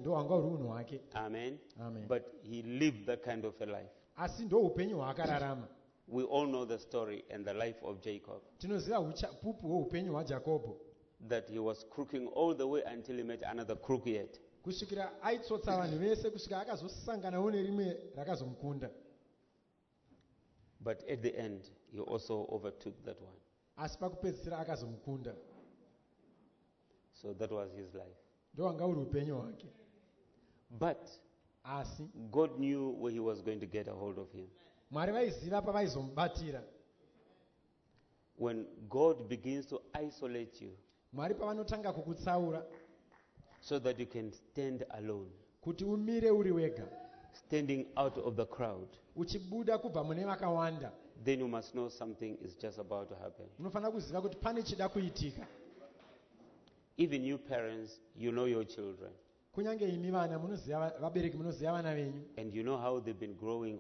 ndo wanga uri unhu hwake. Amen. Amen. But he lived that kind of a life. Asi ndo upenyu hwaakararama. We all know the story and the life of Jacob, Tinoziva uchapupu hweupenyu hwaJakobho, that he was crooking all the way until he met another crook yet. kusvikira aitsotsa vanhu vese kusvika akazosanganawo nerimwe rakazomukunda. But at the end, he also overtook that one. Asi pakupedzisira akazomukunda. So that was his life. Ndo wanga uri upenyu hwake. But Asi God knew where he was going to get a hold of him. Mwari vaiziva pavaizomubatira. When God begins to isolate you Mwari pavanotanga kukutsaura so that you can stand alone, kuti umire uri wega, standing out of the crowd, uchibuda kubva mune vakawanda, then you must know something is just about to happen. unofanira kuziva kuti pane chida kuitika. Even you parents, you know your children, Kunyange imi vana munoziva, vabereki munoziva vana venyu, and you know how they've been growing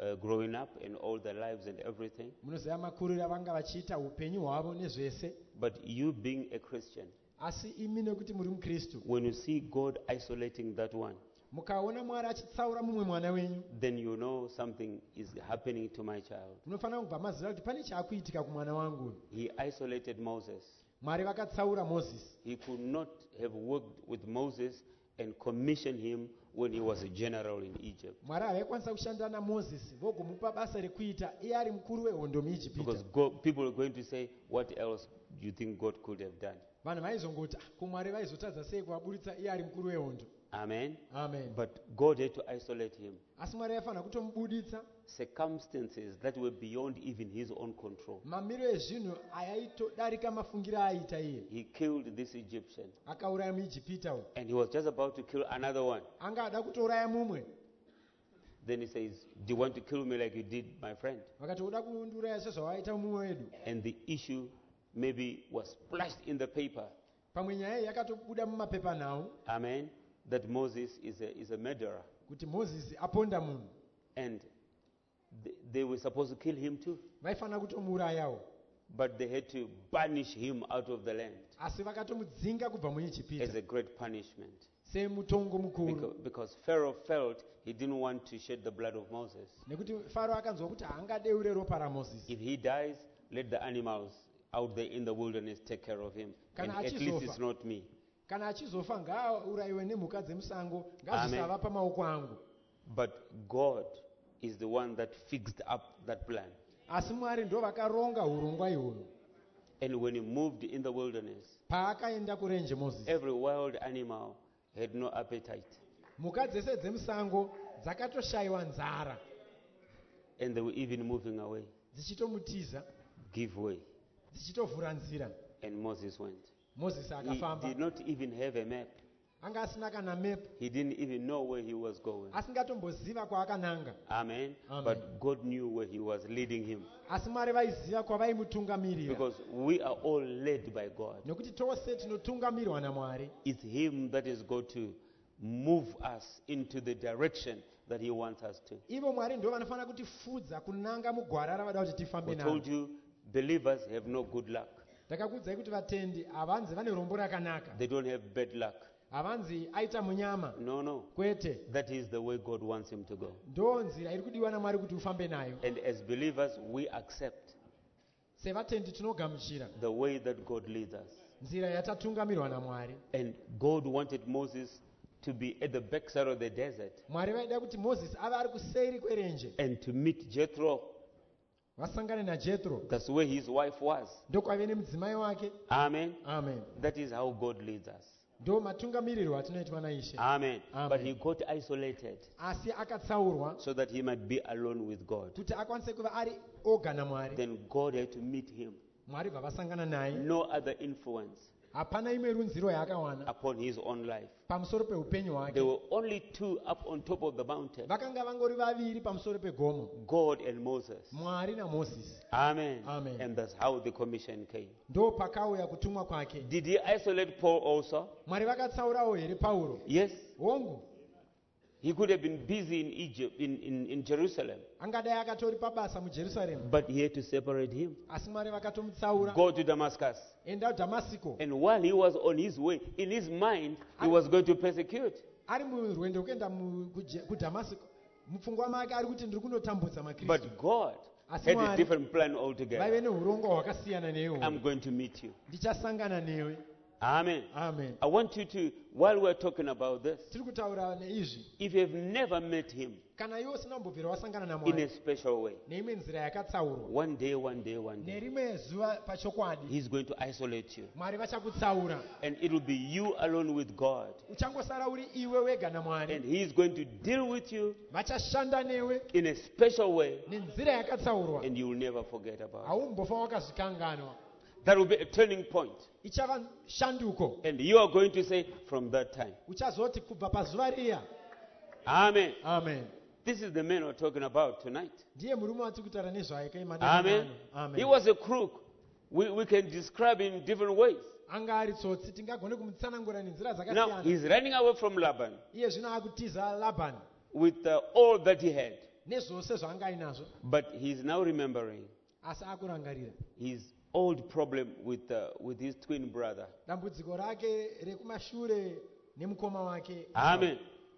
up in all their lives and everything. munoziva makuriro avanga vachiita upenyu hwavo nezvese. But you being a Christian, Asi imi nekuti muri muKristu, when you see God isolating that one, mukaona Mwari achitsaura mumwe mwana wenyu, then you know something is happening to my child. munofanira kubva maziva kuti pane chaakuitika kumwana wangu. He isolated Moses. Mwari vakatsaura Mozisi. He could not have worked with Moses and commissioned him when he was a general in Egypt. Mwari havaikwanisa kushanda naMozisi vogomupa basa rekuita iye ari mukuru wehondo muIjipita. Because people are going to say, what else do you think God could have done? Vanhu vaizongoti kumwari vaizotadza sei kuvaburitsa iye ari mukuru wehondo. Amen. Amen. But God had to isolate him. Asi Mwari aifanira kutomubuditsa. Circumstances that were beyond even his own control. Mamiro ezvinhu ayaitodarika mafungiro aaita iye. He killed this Egyptian. Akauraya muIjipita uyu. And he was just about to kill another one. Anga ada kutouraya mumwe. Then he says, do you want to kill me like you did my friend? Vakati uda kundiuraya sezvawaita mumwe wedu. And the issue maybe was splashed in the paper. Pamwe nyaya iyi yakatobuda mumapepanhau. Amen. That Moses is a murderer. Kuti Mozisi aponda munhu. And they were supposed to kill him too. Vaifanira kutomuurayawo. But they had to banish him out of the land Asi vakatomudzinga kubva as muIjipita a great punishment. semutongo mukuru. Because Pharaoh felt he didn't want to shed the blood of Moses. Nekuti Faro akanzwa kuti haangadeure ropa raMozisi. If he dies, let the animals out there in the wilderness take care of him. And Kana at least achizofa. it's not me. Kana achizofa ngaaurayiwe nemhuka dzemusango, ngazvisava pamaoko angu. But God is the one that fixed up that plan. Asi Mwari ndo vakaronga urongwa ihwohwo. And when he moved in the wilderness, Paakaenda kurenje Mozisi, every wild animal had no appetite. mhuka dzese dzemusango dzakatoshayiwa nzara, And they were even moving away, dzichitomutiza, give way. dzichitovhura nzira. And Moses went. Mozisi He akafamba. did not even have a map. Anga asina kana mepu, He didn't even know where he was going. asingatomboziva kwaakananga. Amen. Amen. But God knew where he was leading him. Asi Mwari vaiziva kwavaimutungamirira. Because we are all led by God. Nokuti tose tinotungamirirwa naMwari. It's him that is going to move us into the direction that he wants us to. Ivo Mwari ndo vanofanira kutifudza kunanga mugwara ravada kuti tifambe I told naro. you, believers have no good luck. Ndakakuudzai kuti vatendi havanzi vane rombo rakanaka. They don't have bad luck. Havanzi aita munyama. No. Kwete. That is the way God wants him to go. Ndo nzira iri kudiwa naMwari kuti ufambe nayo. And as believers, we accept Sevatendi tinogamuchira the way that God leads us. nzira yatatungamirirwa naMwari. And God wanted Moses to be at the backside of the desert Mwari vaida kuti Mozisi ave ari kuseri kwerenje, and to meet Jethro. vasangane naJethro. That's where his wife was. Ndo kwaive nemudzimai wake. Amen. Amen. That is how God leads us. Ndo matungamirirwo atinoitwa naIshe. Amen. Amen. But he got isolated Asi akatsaurwa so that he might be alone with God. kuti akwanise kuva ari oga naMwari. Then God had to meet him. Mwari bvavasangana naye. No other influence Hapana imwe runziro yaakawana upon his own life. pamusoro peupenyu There hwake. were only two up on top of the mountain, Vakanga vangori vaviri pamusoro pegomo, God and Moses. Mwari naMozisi. Amen. Amen. And that's how the commission came. Ndo pakauya kutumwa kwake. Did he isolate Paul also? Mwari vakatsaurawo here Pauro? Yes. Hongu. He could have been busy in Egypt, in Jerusalem, Angadai akatori pabasa muJerusarema. but he had to separate him. Asi Mwari vakatomutsaura. Go to Damascus. Enda Damasiko. And while he was on his way, in his mind, he was going to persecute. ari murwendo kuenda kuDhamasiko, mupfungwa make ari kuti ndiri kunotambudza But maKristu. God Asi had a Mwari different plan vaive altogether. neurongo hwakasiyana newe. I'm going to meet you. Ndichasangana newe. Amen. Amen. I want you to, while we're talking about this, Tiri kutaura neizvi. if you've never met him Kana iwe usina kumbobvira wasangana in a naMwari special way, neimwe nzira yakatsaurwa, one day, nerimwe zuva pachokwadi, he's going to isolate you. Mwari vachakutsaura. And it will be you alone with God. Uchangosara uri iwe wega naMwari. And he's going to deal with you Vachashanda newe in a special way, nenzira yakatsaurwa. and you will never forget about it. Haumbofa wakazvikanganwa. That will be a turning point. Ichava shanduko. And you are going to say, from that time. Uchazoti kubva pazuva riya. Amen. Amen. This is the man we're talking about tonight. Ndiye murume watiri kutaura nezvaye kai Amen. madekano. He Amen. was a crook. We can describe him in different ways. Anga ari tsotsi, tingagone kumutsanangura nenzira Now, dzakasiyana. he's running away from Laban Iye zvino akutiza Labhani with all that he had. nezvose zvaanga ainazvo, But he's now remembering asi akurangarira his old problem with his twin brother. dambudziko rake rekumashure nemukoma wake. Amen.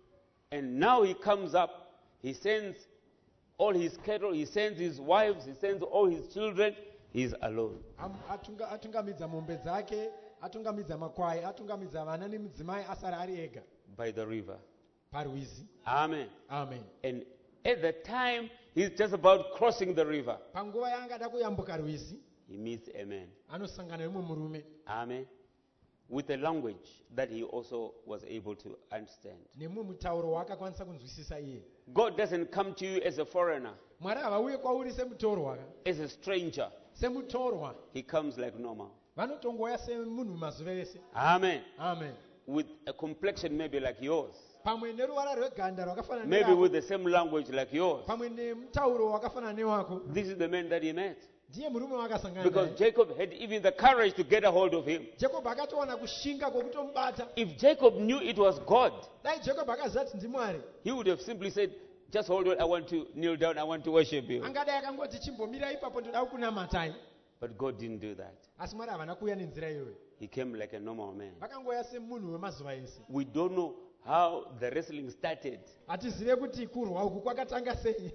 And now he comes up, he sends all his cattle, he sends his wives, he sends all his children, he's alone. Atungamidza mombe dzake, atungamidza makwai, atungamidza vana nemudzimai, asara ari ega By the river. parwizi. Amen. Amen. And at the time he's just about crossing the river, Panguva yaangada kuyambuka rwizi, he meets a man. anosangana nemumwe murume Amen. With a language that he also was able to understand. nemumwe mutauro waakakwanisa kunzwisisa iye. God doesn't come to you as a foreigner, Mwari havauye kwauri semutorwa, as a stranger. semutorwa. He comes like normal. Vanotongouya semunhu mazuva ese. Amen. Amen. With a complexion maybe like yours. Pamwe neruvara rweganda rwakafanana Maybe nerako, with the same language like yours. pamwe nemutauro wakafanana newako. This is the man that he met. Ndiye murume wakasangana Because naye. Jacob had even the courage to get a hold of him. Jacob akatowana kushinga kwokutomubata. If Jacob knew it was God, Dai Jacob akaziva kuti ndimwari, he would have simply said, just hold on, I want to kneel down, I want to worship you. angadai akangoti chimbomira ipapo ndoda kukunamatai. But God didn't do that. Asi Mwari havana kuuya nenzira iyoyo. He came like a normal man. Vakangoya semunhu wemazuva ese. We don't know how the wrestling started. Hatizive kuti kurwa uku kwakatanga sei.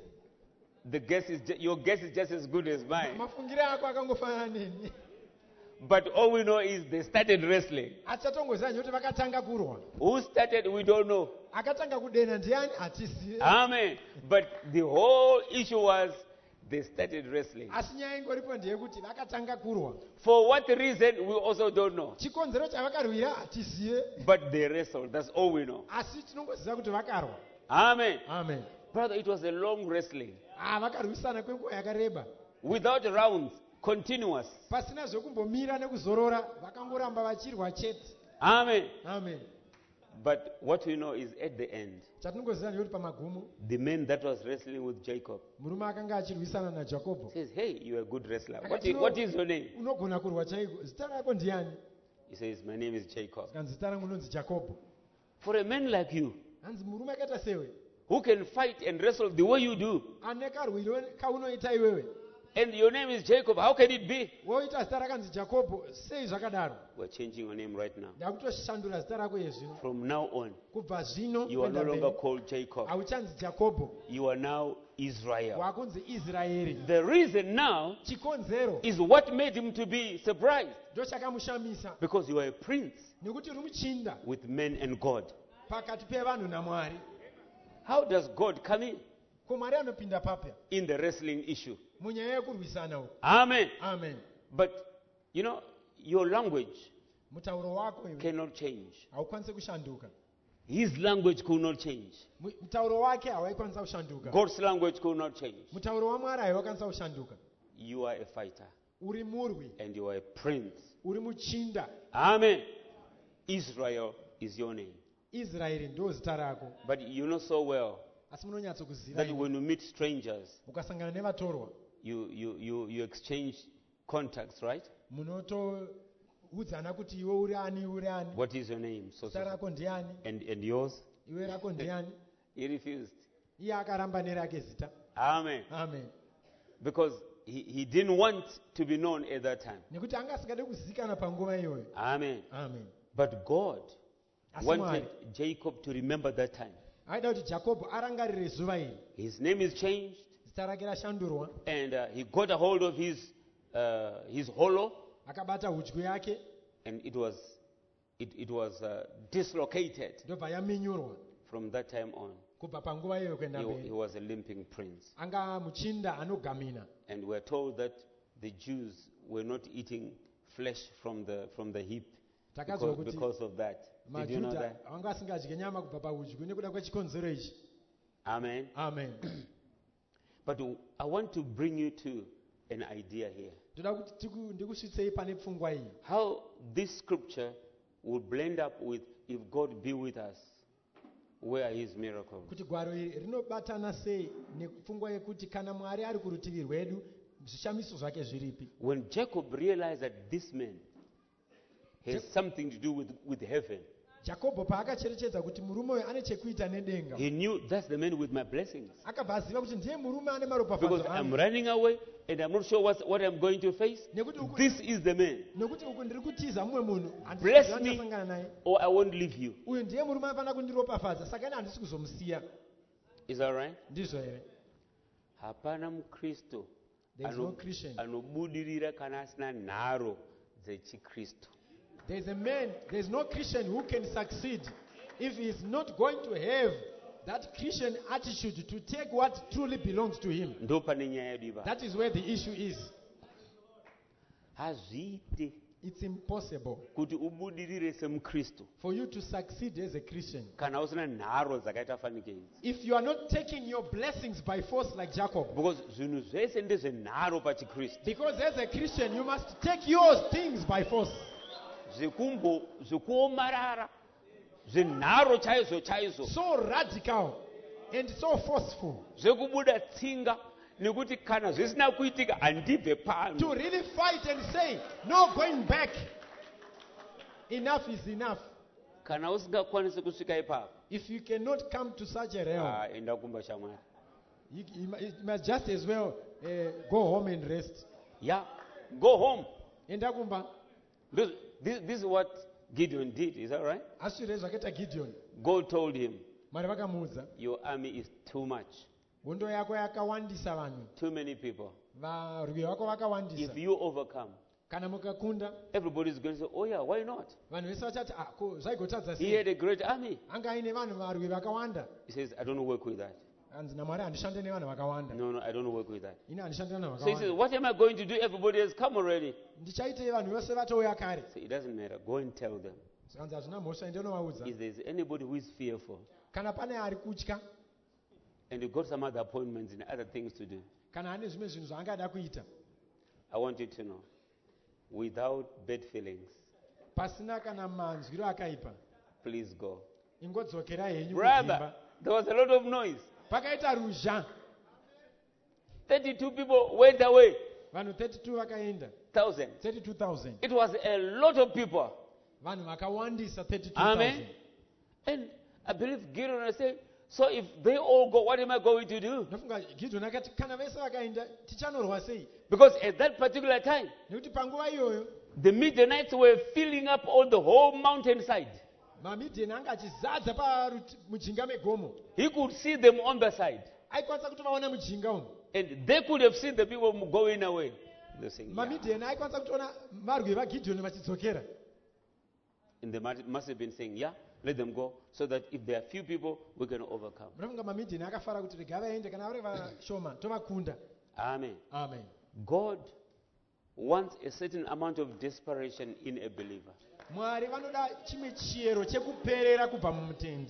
Your guess is just as good as mine. Mafungiro ako akangofanana neni. But all we know is they started wrestling. Hatichatongoziva nekuti vakatanga kurwa. Who started, we don't know. Akatanga kudena ndiani hatizive. Amen. But the whole issue was they started wrestling. Asi nyaya ingoripo ndeyekuti vakatanga kurwa. For what reason, we also don't know. Chikonzero chavakarwira hatizive. But they wrestled. That's all we know. Asi tinongoziva kuti vakarwa. Amen. Amen. Brother, it was a long wrestling. Vakarwisana kwenguva yakareba. Without rounds, continuous. Pasina zvekumbomira nekuzorora, vakangoramba vachirwa chete. Amen. Amen. But what we know is at the end, Chatinongoziva ndekuti pamagumo, the man that was wrestling with Jacob murume akanga achirwisana naJakobho. says, hey, you're a good wrestler. Akati, What is your name? Unogona kurwa chaiko. Zita rako ndiani? He says, my name is Jacob. Kanzi zita rangu nonzi Jakobho. For a man like you, Hanzi murume akaita sewe, who can fight and wrestle the way you do, ane karwiro kaunoita iwewe, and your name is Jacob, how can it be? woita zita rakanzi Jakobho, sei zvakadaro? We're changing your name right now. Ndakutoshandura zita rako iye zvino. From now on, Kubva zvino you are no kuenda longer mberi, called Jacob. hauchanzi Jakobho, You are now Israel. wakunzi Israeri. The reason now Chikonzero is what made him to be surprised. ndo chakamushamisa, Because you are a prince nekuti uri muchinda with men and God. pakati pevanhu naMwari. How does God come in? Ko Mwari anopinda papya In the wrestling issue? munyaya yekurwisana uku. Amen. Amen. But, your language Mutauro wako iwe cannot change. haukwanisi kushanduka. His language could not change. Mutauro wake hawaikwanisa kushanduka. God's language could not change. Mutauro waMwari haiwakwanisa kushanduka. You are a fighter Uri murwi, and you are a prince. uri muchinda. Amen. Israel is your name. Israeri ndo zita rako. But you know so well Asi munonyatsokuziva that iwe. when you meet strangers, Ukasangana nevatorwa, you exchange contacts, right? munotoudzana kuti iwe uri ani, uri ani. What is your name? So, Zita rako ndiani? and yours? Iwe rako ndiani? He refused. Iye akaramba nerake zita. Amen. Amen. Because he didn't want to be known at that time. Nekuti anga asingade kuzikanwa panguva iyoyo. Amen. Amen. But God Asi Mwari wanted Jacob to remember that time. aida kuti Jakobho arangarire zuva iri. His name is changed, Zita rake rashandurwa, and he got a hold of his hollow, akabata hudyu yake and it was dislocated. ndobva yaminyurwa. From that time on, Kubva panguva iyoyo kuenda he mberi was a limping prince. anga muchinda anogamina. And we're told that the Jews were not eating flesh from the hip Takazwa kuti because of that. Did you know maJudha that? vanga vasingadye nyama kubva pahudyu nekuda kwechikonzero ichi. Amen. Amen. But I want to bring you to an idea here. Ndoda kuti ndikusvitsei pane pfungwa iyi. How this scripture will blend up with if God be with us, where are his miracles? Kuti gwaro iri rinobatana sei nepfungwa yekuti kana Mwari ari kurutivi rwedu zvishamiso zvake zviripi. When Jacob realized that this man has something to do with heaven, Jakobho paakacherechedza kuti murume uyu ane chekuita nedenga, he knew that's the man with my blessings. akabva aziva kuti ndiye murume ane Because maropafadzo I'm angu. running away and I'm not sure what I'm going to face. This is the man. Nekuti uku ndiri kutiza mumwe munhu Bless handisi me kuchasangana naye. or I won't leave you. Uyu ndiye murume anofanira kundiropafadza, saka ine handisi kuzomusiya. Is that right? Ndizvo here. Hapana mukristo There is no Christian. anobudirira kana asina nharo dzechikristo. There is no Christian who can succeed if he is not going to have that Christian attitude to take what truly belongs to him. Ndo pane nyaya yedu ipa. That is where the issue is. Hazviite It's impossible kuti ubudirire semukristo for you to succeed as a Christian kana usina nharo dzakaita fanike idzi. if you are not taking your blessings by force like Jacob. Because zvinhu zvese ndezvenharo pachikristu. Because as a Christian, you must take your things by force. Zvekuomarara zvenharo chaizvo chaizvo, So radical and so forceful. zvekubuda tsinga nekuti kana zvisina kuitika handibve To pano. really fight and say, no going back. Enough is enough. Kana usingakwanisi kusvika ipapo, If you cannot come to such a realm, enda kumba shamwari. you must just as well go home and rest. Yeah, go home. Enda kumba. This is what Gideon did, is that right? Ashure zvakaita Gideon. God told him, Mwari vakamuudza, your army is too much, hondo yako yakawandisa vanhu. too many people. Varwi vako vakawandisa. If you overcome, Kana mukakunda, everybody is going to say, oh yeah, why not? vanhu vese vachati, ko zvaigotadza He sei? had a great army. Anga aine vanhu varwi vakawanda. He says, I don't work with that. Hanzi naMwari handishande nevanhu vakawanda. No, I don't work with that. Ine handishande nevanhu So he says, vakawanda. what am I going to do? Everybody has come already. Ndichaitei vanhu vose vatouya kare. So it doesn't matter. Go and tell them. Hanzi hazvina mhosva, ende unovaudza. If there's anybody who is fearful Kana pane ari kutya, and you got some other appointments and other things to do, kana ane zvimwe zvinhu zvaangada kuita, I want you to know, without bad feelings, pasina kana manzwiro akaipa, please go. ingodzokera henyu Brother, kudzimba. there was a lot of noise. Pakaita ruzha, 32 people went away. vanhu 32 vakaenda, 1,000. 32,000. It was a lot of people. Vanhu vakawandisa 32,000. Amen. And I believe Gideon was saying, so if they all go, what am I going to do? Ndofunga Gideon akati kana vese vakaenda tichanorwa sei? Because at that particular time, Nekuti panguva iyoyo the Midianites were filling up all the whole mountainside. maMidian anga achizadza mujinga megomo. He could see them on the side. Aikwanisa kutovaona mujinga umu. And they could have seen the people going away. They're saying, yeah. maMidian aikwanisa kutoona varwi vaGideon vachidzokera. And they must have been saying, yeah, let them go, so that if there are few people, we can overcome. Munofunga maMidian akafara kuti rega vaende, kana vari vashoma tovakunda. Amen. Amen. God wants a certain amount of desperation in a believer. Mwari vanoda chimwe chiyero chekuperera kubva mumutendi.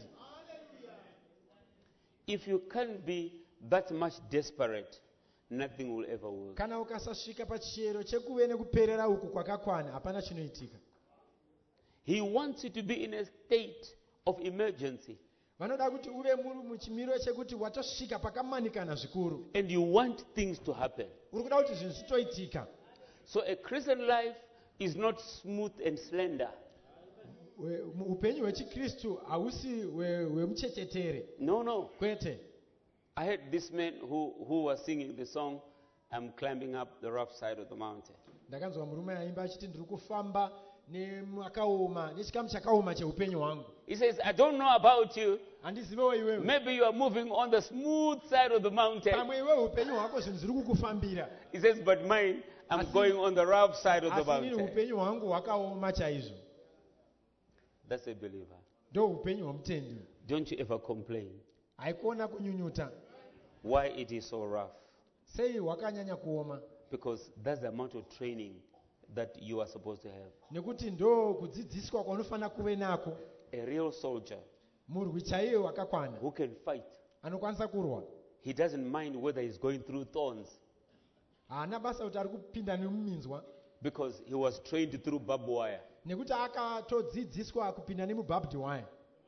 If you can't be that much desperate, nothing will ever work. Kana ukasasvika pachiyero chekuve nekuperera uku kwakakwana, hapana chinoitika. He wants you to be in a state of emergency. Vanoda kuti uve muri muchimiro chekuti watosvika pakamanikana zvikuru. And you want things to happen. Uri kuda kuti zvinhu zvitoitika. So a Christian life is not smooth and slender. Upenyu hwechikristu hausi hwemuchechetere. No. Kwete. I heard this man who was singing the song, I'm climbing up the rough side of the mountain. Ndakanzwa murume aimba achiti ndiri kufamba nemakaoma nechikamu chakaoma cheupenyu hwangu. He says, I don't know about you. Handizivewo iwewe. Maybe you are moving on the smooth side of the mountain. Pamwe iwewe upenyu hwako zvinhu zviri kukufambira. He says, but mine, I'm going on the rough side of the Asi nini mountain. upenyu hwangu hwakaoma chaizvo. That's a believer. Ndo upenyu hwomutendi. Don't you ever complain Haikona kunyunyuta. why it is so rough. Sei hwakanyanya kuoma. Because that's the amount of training that you are supposed to have. Nekuti ndo kudzidziswa kwaunofanira kuve nako. A real soldier Murwi chaiye wakakwana. who can fight, Anokwanisa kurwa. he doesn't mind whether he's going through thorns Haana basa kuti ari kupinda nemuminzwa. because he was trained through barbed wire. Nekuti akatodzidziswa kupinda nemubarbed wire.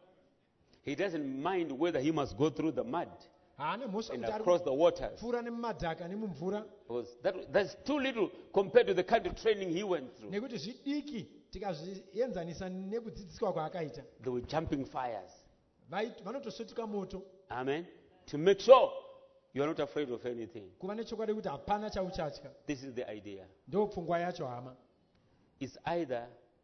He doesn't mind whether he must go through the mud Haana mhosva and kuti ari across the waters. kupfuura nemumadhaka nemumvura. Because that's too little compared to the kind of training he went through. Nekuti zvidiki tikazvienzanisa nekudzidziswa kwaakaita. They were jumping fires. Vanotosvetuka moto. Amen. To make sure you are not afraid of anything. Kuva nechokwadi kuti hapana chauchatya. This is the idea. Ndo pfungwa yacho hama. It's either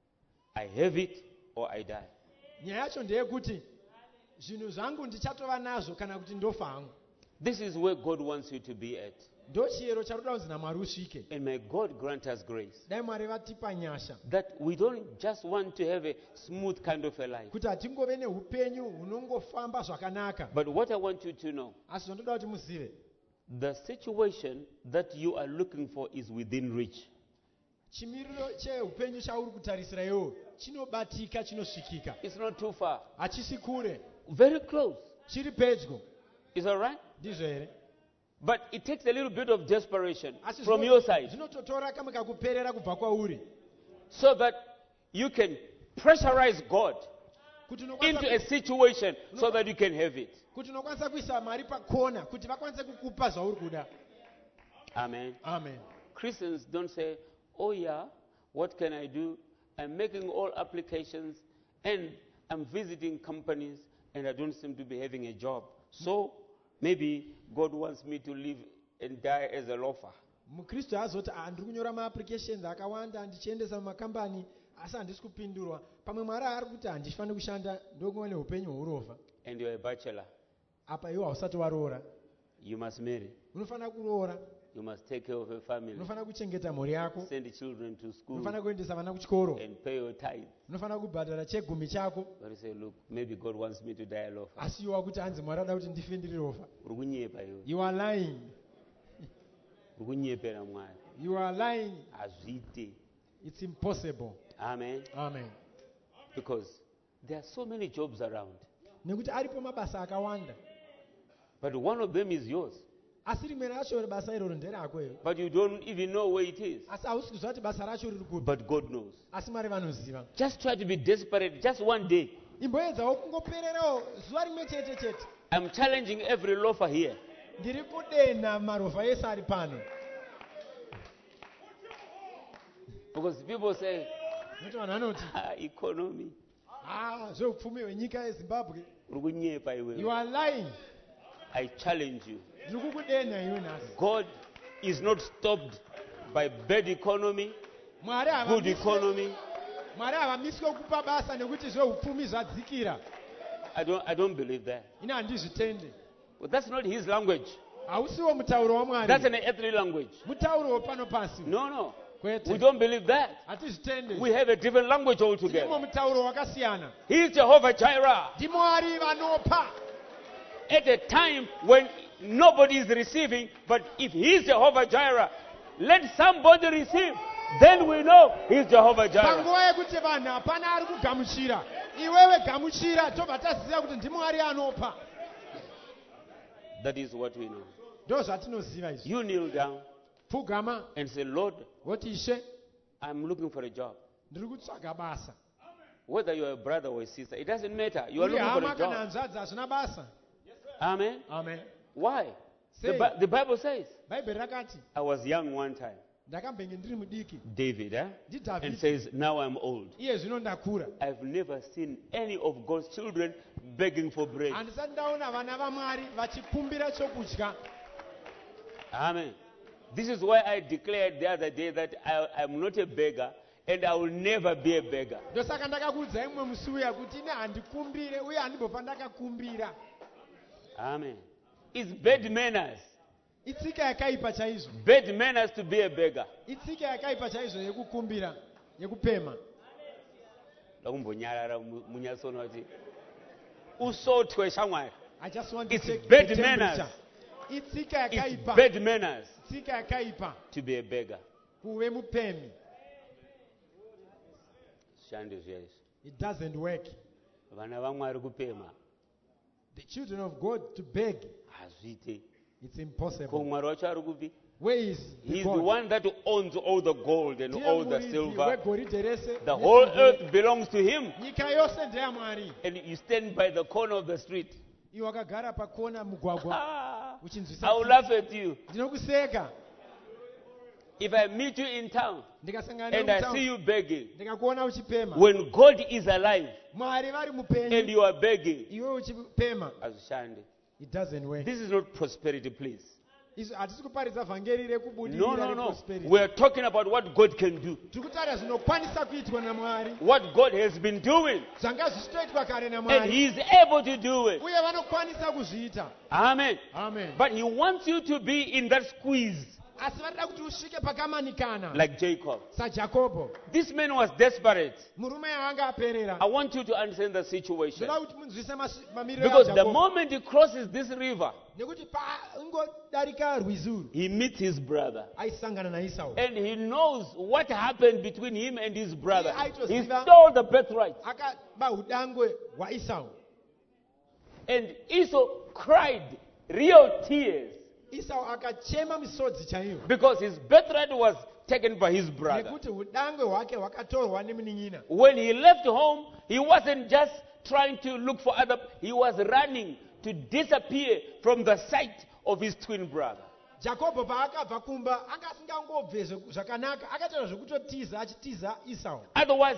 I have it or I die. Nyaya yacho ndeyekuti zvinhu zvangu ndichatova nazvo kana kuti ndofa hangu. This is where God wants you to be at. Ndo chiyero charoda kunzi naMwari usvike. And may God grant us grace Dai Mwari vatipa nyasha. that we don't just want to have a smooth kind of a life. Kuti hatingove neupenyu hunongofamba zvakanaka. But what I want you to know, Asi zvandoda kuti muzive. the situation that you are looking for is within reach. Chimiriro cheupenyu chauri kutarisira iwo chinobatika chinosvikika. It's not too far. Hachisi kure. Very close. Chiri pedyo. Is that right? Ndizvo here. But it takes a little bit of desperation Asi from your side zvinototora kamwe kakuperera kubva kwauri. so that you can pressurize God Kuti into a unokwanisa situation so that you can have it. kuti unokwanisa kuisa Mwari pakona kuti vakwanise kukupa zvauri kuda. Amen. Amen. Christians don't say, oh yeah, what can I do? I'm making all applications and I'm visiting companies and I don't seem to be having a job. So maybe God wants me to live and die as a loafer. Mukristu azoti ndiri kunyora maapplications akawanda ndichiendesa mumakambani asi handisi kupindurwa. Pamwe Mwari ari kuti handifaniri kushanda ndokuva neupenyu hweurofa. And you're a bachelor. Apa iwo hausati waroora. You must marry. Unofanira kuroora. You must take care of a family. Unofanira kuchengeta mhuri yako. Send the children to school Unofanira kuendesa vana kuchikoro. and pay your tithe. Unofanira kubhadhara chegumi chako. But you say, look, maybe God wants me to die a loafer. Asi iwa kuti hanzi Mwari ada kuti ndife ndiri rofa. Uri kunyepa iwe. You are lying. Uri kunyepera Mwari. You are lying. Hazviite. It's impossible. Amen. Amen. Because there are so many jobs around. Nekuti aripo mabasa akawanda. But one of them is yours. Asi rimwe racho basa iroro nderako iro. But you don't even know where it is. Asi hausi kuziva kuti basa racho riri kupi. But God knows. Asi Mwari vanoziva. Just try to be desperate just one day. Imboedzawo kungopererawo zuva rimwe chete chete. I'm challenging every loafer here. Ndiri kudenha marofa ese ari pano. Because people say, Nekuti vanhu vanoti economy. Zveupfumi hwenyika yeZimbabwe. Uri kunyepa You iwe. are lying. I challenge you. Ndiri kukudenha iwe nhasi. God is not stopped by bad economy, Mwari good economy. havamiswe kupa basa nekuti zveupfumi zvadzikira. I don't believe that. Ine handizvitende. But that's not his language. Hausiwo mutauro waMwari. That's an earthly language. Mutauro wepano pasi. No. We Kwete. don't believe that. Hatizvitende. We have a different language Ndimo altogether. mutauro wakasiyana. He is Jehovah Jireh. Ndimwari vanopa. At a time when nobody is receiving, but if he is Jehovah Jireh, let somebody receive. Then we know he is Jehovah Jireh. Panguva yekuti vanhu hapana ari kugamuchira. Iwewe gamuchira tobva taziva kuti ndimwari anopa. That is what we know. Ndo zvatinoziva izvi. You kneel down Pfugama and say, Lord, woti Ishe I'm looking for a job. ndiri kutsvaga basa. Whether you're a brother or a sister, it doesn't matter. You are Uri looking for hama a kana job. hanzvadzi hazvina basa. Amen. Amen. Why? Say. The Bible says, Bhaibheri rakati I was young one time. ndakambenge ndiri mudiki. David, and NdiDhavhidhi. says, now I'm old. Iye zvino ndakura. I've never seen any of God's children begging for bread. Handisati ndaona vana vaMwari vachikumbira chokudya. Amen. This is why I declared the other day that I'm not a beggar and I will never be a beggar. ndosaka ndakakuudza imwe musi uya kuti ine handikumbire uye handimbopa ndakakumbira. Amen. It's bad manners. Itsika yakaipa chaizvo. Bad manners to be a beggar. Itsika yakaipa chaizvo yekukumbira, yekupema. Ndakumbonyarara munyasona kuti usotwe shamwari. I just want to It's take bad the manners. temperature. Itsika It's yakaipa. bad manners Itsika yakaipa. to be a beggar. Kuve mupemi. Shandi zviyazvo. It doesn't work. Vana vaMwari kupema The children of God to beg, hazviite. it's Ko impossible. Mwari wacho ari kupi? Where is the He's the God? one that owns all the gold and Ndiye all the muridzi silver. wegoridhe rese, The whole nesilva. earth belongs to him. Nyika yose ndeyaMwari. And you stand by the corner of the street. Iwe wakagara pakona mugwagwa Ah, uchinzwisa I will tsitsi. laugh at you. Ndinokuseka. If I meet you in town Ndikasangana and I see newe you begging, ndikakuona uchipema. when God is alive Mwari vari and mupenyu. you are begging, Iwe uchipema. hazvishandi. It doesn't work. This is not prosperity, please. Izvo hatisi kuparidza vhangeri No, rekubudirira no, no. reprosperity. We are talking about what God can do, Tiri kutaura zvinokwanisa kuitwa naMwari. what God has been doing, Zvanga zvichitoitwa kare and naMwari. He is able to do it. Uye vanokwanisa kuzviita. Amen. Amen. But He wants you to be in that squeeze, Asi varida kuti usvike pakamanikana. like Jacob. SaJakobo. This man was desperate. Murume anga aperera. I want you to understand the situation. Ndoda kuti munzwise mamiriro Because the aJakobo. moment he crosses this river, Nekuti paingodarika rwizi urwu he meets his brother. aisangana naEsau. And he knows what happened between him and his brother. I told He Ziva- stole the birthright. Akaba udangwe hwaEsau. And Esau cried real tears Esau akachema misodzi chaiyo. because his birthright was taken by his brother. Nekuti udangwe hwake hwakatorwa nemunin'ina. When he left home, he wasn't just trying to look for other, he was running to disappear from the sight of his twin brother. Jakobho paakabva kumba anga asingangobve zvakanaka, akataura zvekutotiza achitiza Esau. Otherwise,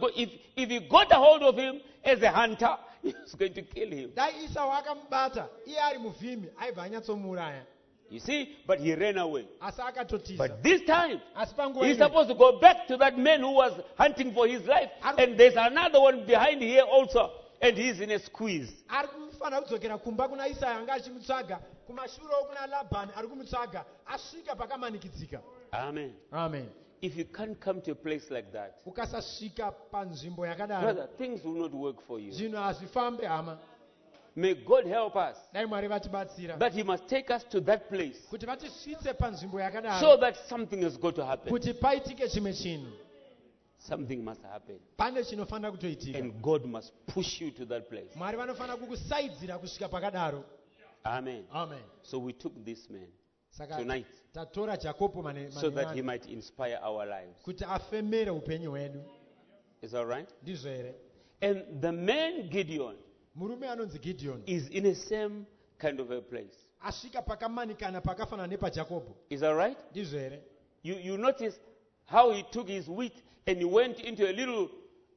if he got a hold of him as a hunter, he was going to kill him. Dai Esau akamubata iye ari muvhimi aibva anyatsomuuraya. You see, but he ran away. Asi akatotiza. But this time, Asi panguva he's ino, supposed to go back to that man who was hunting for his life. And there's another one behind here also. And he's in a squeeze. ari kufanira kudzokera kumba kuna Isai anga achimutsvaga, kumashure kuna Labhani ari kumutsvaga, asvika pakamanikidzika. Amen. Amen. If you can't come to a place like that, Ukasasvika panzvimbo yakadaro, brother, things will not work for you. zvinhu hazvifambe hama. May God help us Dai Mwari vatibatsira that He must take us to that place kuti vatisvitse panzvimbo yakadaro, so that something has got to happen. kuti paitike chimwe chinhu. Something must happen. Pane chinofanira kutoitika. And God must push you to that place. Mwari vanofanira kukusaidzira kusvika pakadaro. Amen. Amen. So we took this man Saka tonight tatora Jakobho so that he might inspire our lives. kuti afemere upenyu hwedu. Is that right? Ndizvo here? And the man Gideon Murume anonzi Gideon is in the same kind of a place. asvika pakamanikana pakafanana nepaJakobho. Is that right? Ndizvo here? You notice how he took his wheat and he went into a little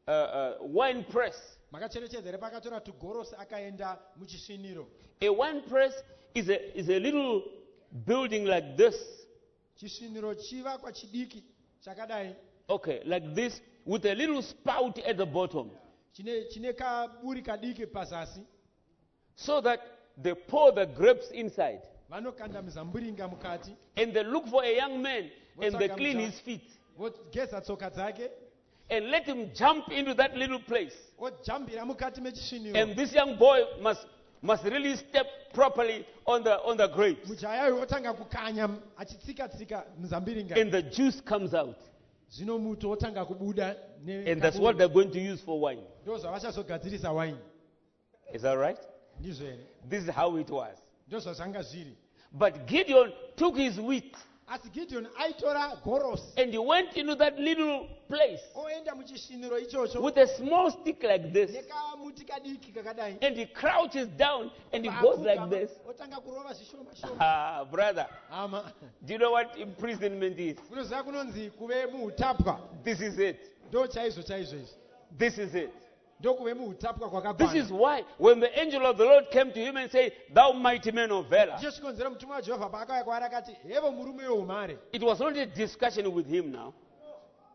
wine press. Makacherechedza here pakatora tugorosi akaenda muchisviniro. A wine press is a little building like this. Chisviniro chivakwa chidiki chakadai Okay, like this, with a little spout at the bottom. chine kaburi kadiki pazasi. So that they pour the grapes inside. Vanokanda mizamburinga mukati, And they look for a young man and they clean his feet. vogeza tsoka dzake, And let him jump into that little place. ojambira mukati mechisviniro. And this young boy must really step properly on the grapes. Mujaya uyu otanga kukanya achitsika-tsika muzambiringa. And the juice comes out. Zvino muto otanga kubuda. And that's what they're going to use for wine. Ndo zvavachazogadzirisa waini. Is that right? Ndizvo here? This is how it was. Ndo zvazvanga zviri. But Gideon took his wheat Asi Gideon aitora gorosi and he went into that little place oenda muchisviniro ichocho with a small stick like this. nekamuti kadiki kakadai. And he crouches down and he goes like this. Otanga kurova zvishoma shoma. Ah, brother, Ama. do you know what imprisonment is? Kunoziva kunonzi kuve muutapwa. This is it. Ndo chaizvo chaizvo izvi. This is it. Ndo kuve muutapwa This is kwakakwana. why when the angel of the Lord came to him and said, "Thou mighty man of valor," Ndicho chikonzera mutumwa waJehovha paakauya kwaari akati, hevo murume weumhare. it was not a discussion with him now.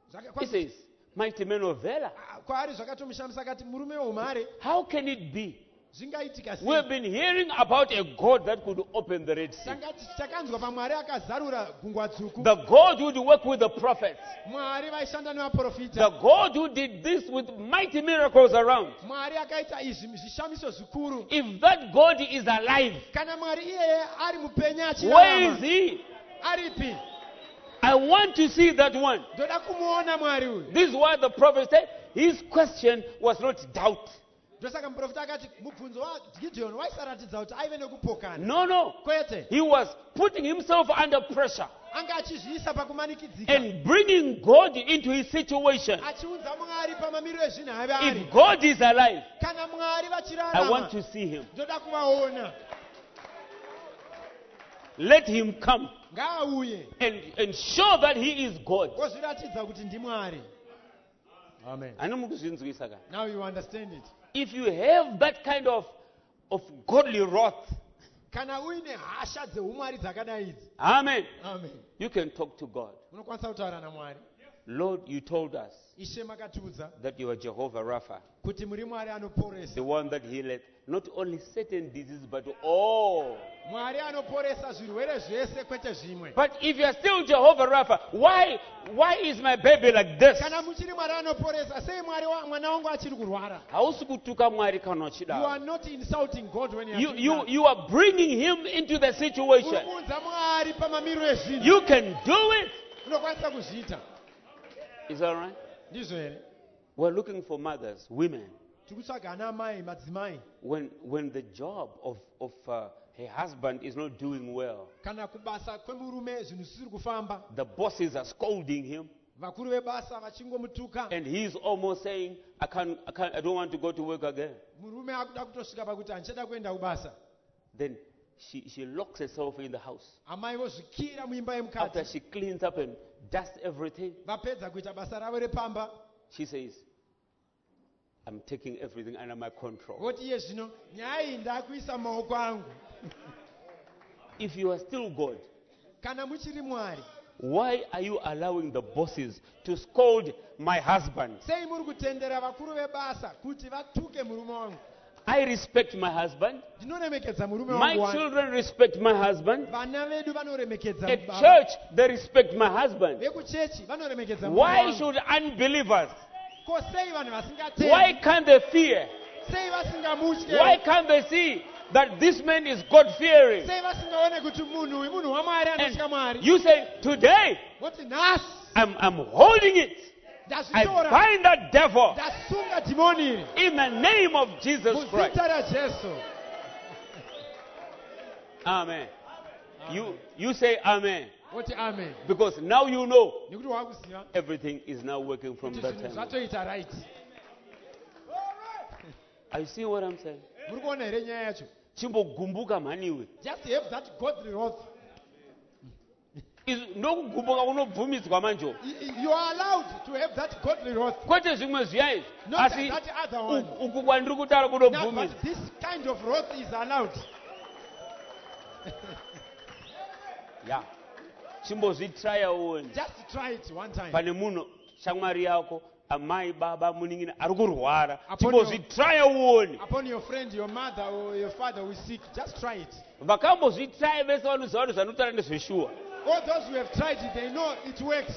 He says, mighty men of valor. kwaari zvakatomushamisa akati murume weumhare How can it be? zvingaitika sei? We've been hearing about a God that could open the Red Sea. takanzwa pamwari akazarura gungwa dzvuku, The God who would work with the prophets. mwari vaishanda The nevaprofita, God who did this with mighty miracles around. mwari akaita izvi zvishamiso zvikuru. If that God is alive, Kana mwari iyeye ari mupenyu where is achirarama, he? aripi? I want to see that one. ndoda kumuona mwari uyu. This is why the prophet said his question was not doubt. ndosaka muprofita akati mubvunzo waGideon waisaratidza kuti aive nekupokana. No. kwete, He was putting himself under pressure anga achizviisa pakumanikidzika, and bringing God into his situation. achiunza mwari pamamiriro ezvinhu ave ari. If God is alive, Kana mwari I want vachirarama, to see him. ndoda kuvaona. Let him come Ngaauye and show that he is God. ozviratidza kuti ndimwari. Amen. Anomukuzvinzwisa ka? Now you understand it. If you have that kind of godly wrath, Kana uine hasha dzeumwari dzakadai idzi, amen, amen, you can talk to God. unokwanisa kutaura namwari. Lord, you told us Ishe makatiudza that you are Jehovah Rapha, kuti muri mwari anoporesa. the one that healeth not only certain diseases but all. Mwari anoporesa zvirwere zvese kwete zvimwe. But if you are still Jehovah Rapha, why is my baby like this? Kana muchiri mwari anoporesa, sei mwana wangu achiri kurwara? Hausi kutuka Mwari kana You uchida. are not insulting God when you are You are bringing him into the situation. Unomuudza mwari pamamiriro ezvinhu. You can do it. Unokwanisa kuzviita. Is that right? Ndizvo here. We're looking for mothers, women. Tiri kutsvaga ana mai, madzimai. When the job of her husband is not doing well, Kana kubasa kwemurume zvinhu zvisiri kufamba, the bosses are scolding him, vakuru vebasa vachingomutuka, and he's almost saying, I don't want to go to work again. murume akuda kutosvika pakuti handichada kuenda kubasa. Then she locks herself in the house. Amai vozvikira muimba After yemukati, she cleans up and dusts everything, vapedza kuita basa ravo repamba, she says, I'm taking everything under my control. voti iye zvino nyaya iyi ndakuisa mumaoko angu. If you are still God, Kana muchiri mwari, why are you allowing the bosses to scold my husband? sei muri kutendera vakuru vebasa kuti vatuke murume wangu? I respect my husband. Ndinoremekedza murume My wangu wani. children respect my husband. Vana vedu vanoremekedza At baba. church, they respect my husband. Vekuchechi vanoremekedza murume Why wangu. should unbelievers? Ko sei vanhu vasingatendi? Why can't they fear? Sei vasingamutye? Why can't they see that this man is God-fearing? Sei vasingaone kuti munhu uyu munhu wamwari anotya And mwari? you say, today, Voti nhasi I'm holding it. I ndazvitora, bind that devil ndasunga dhimoni iri in the name of Jesus Christ. muzita raJesu. Amen. You say amen. Voti amen. Because now you know Nekuti wakuziva everything is now working from kuti that zvinhu time. zvatoita right. Are you seeing what I'm saying? Muri kuona here nyaya yacho? Chimbogumbuka mhaniwe. Just have that godly wrath. Ndokugumbuka kunobvumidzwa manjo. You are allowed to have that godly wrath. Kwete zvimwe zviya izvi. Not Asi that other one. uku kwandiri kutaura Now, kunobvumidzwa. but this kind of wrath is allowed. Yeah. Chimbozvitraya uone. Just try it one time. Pane munhu shamwari yako, amai, baba, munin'ina ari kurwara. Upon Chimbozvitraya uone. Upon your friend, your mother, or your father who is sick, just try it. Vakambozvitraya vese vanoziva kuti zvanotaura ndezveshuwa. All those who have tried it, they know it works.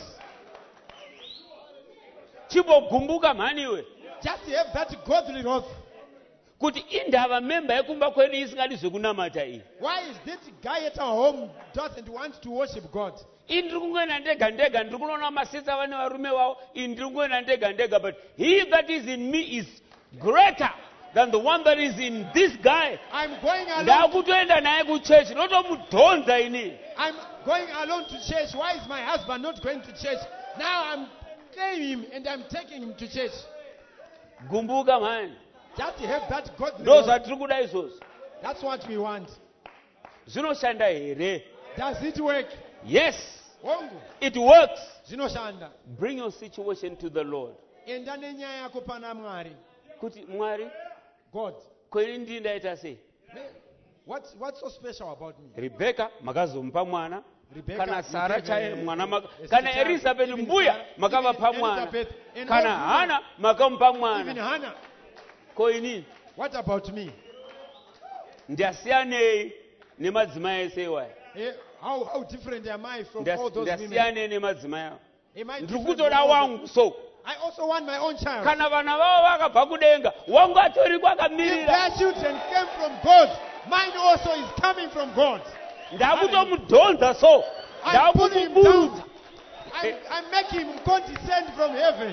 Chimbogumbuka mhaniwe. Just have that godly wrath. Kuti indava memba yekumba kwedu isingadi zvekunamata iyi. Why is this guy at our home doesn't want to worship God? Ini ndiri kungoenda ndega ndega, ndiri kunoona masista vane varume vavo, ini ndiri kungoenda ndega ndega, but he that is in me is greater than the one that is in this guy. I'm going alone. Ndakutoenda naye kuchechi, ndotomudhonza ini. I'm going alone to church. Why is my husband not going to church? Now I'm claiming him and I'm taking him to church. Gumbuka mhani. Just have that godly Ndo wrath. zvatiri kuda izvozvo. That's what we want. Zvinoshanda here? Does it work? Yes, Hongu. it works. Zvinoshanda. Bring your situation to the Lord. Enda nenyaya yako pana Mwari. Kuti Mwari, God. kweni ndiri ndaita sei? What's so special about me? Rebecca makazomupa mwana. Rebecca, Kana you Sarah gave chaye a mwana sister kana child, Elizabeth even mbuya Sarah, makavapa even mwana. Elizabeth, and Kana all Hana makampa Even mwana. Hannah. Koini What about me? ndiasiyane nemadzimai esewa. How different am I from all those women? Ndiasiyane nemadzimai. Am I Ndiri different from kutoda all wangu so. I also want my own child. Kana vana vavo vakabva kudenga wangu atori If kwakamirira. their children came from God, mine also is coming from God. Ndakutomudhonza so. I'm putting him Ndakumubudza. down. I'm making him condescend from heaven.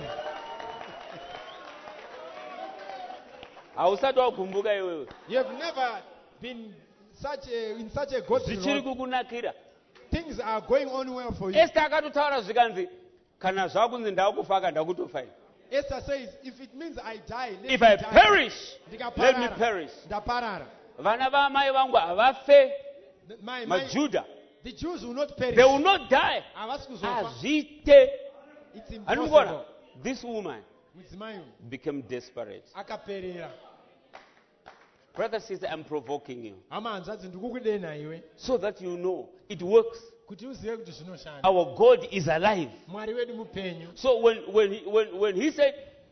Hausati wakumbuka iwewe. You have never been in such a good Zvichiri situation. kukunakira. Things are going on well for you. Esther akatotaura zvikanzi kana zvakunzi ndakufa ndakutofa. Esther says, if it means I die, let If me I die. perish, let me Ndikaparara. perish. Ndaparara. Vana vamai vangu havafe maJudha. The Jews will not perish. They will not die. Havasi kuzofa. Azvite. It's Anumgona, impossible. this woman Mudzimai became desperate. akaperera. Brother, sister, I'm provoking you Hama hanzvadzi ndikukudena iwe so that you know it works. kuti uzive kuti zvinoshanda. Our God is alive. Mwari wedu mupenyu. So when he said,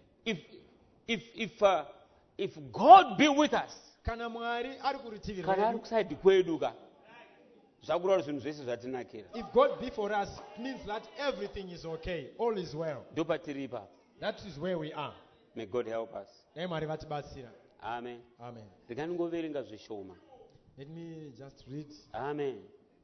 if God be with us, Kana Mwari ari kurutivi kana ari rwedu. kuside kweduka, zvakureva zvinhu zvese zvatinakira. If God be for us, it means that everything is okay. All is well. Ndopatiri ipapo. That is where we are. May God help us. Dai Mwari vatibatsira. Amen. Amen. Ndingangoverenga zvishoma. Let me just read. Amen.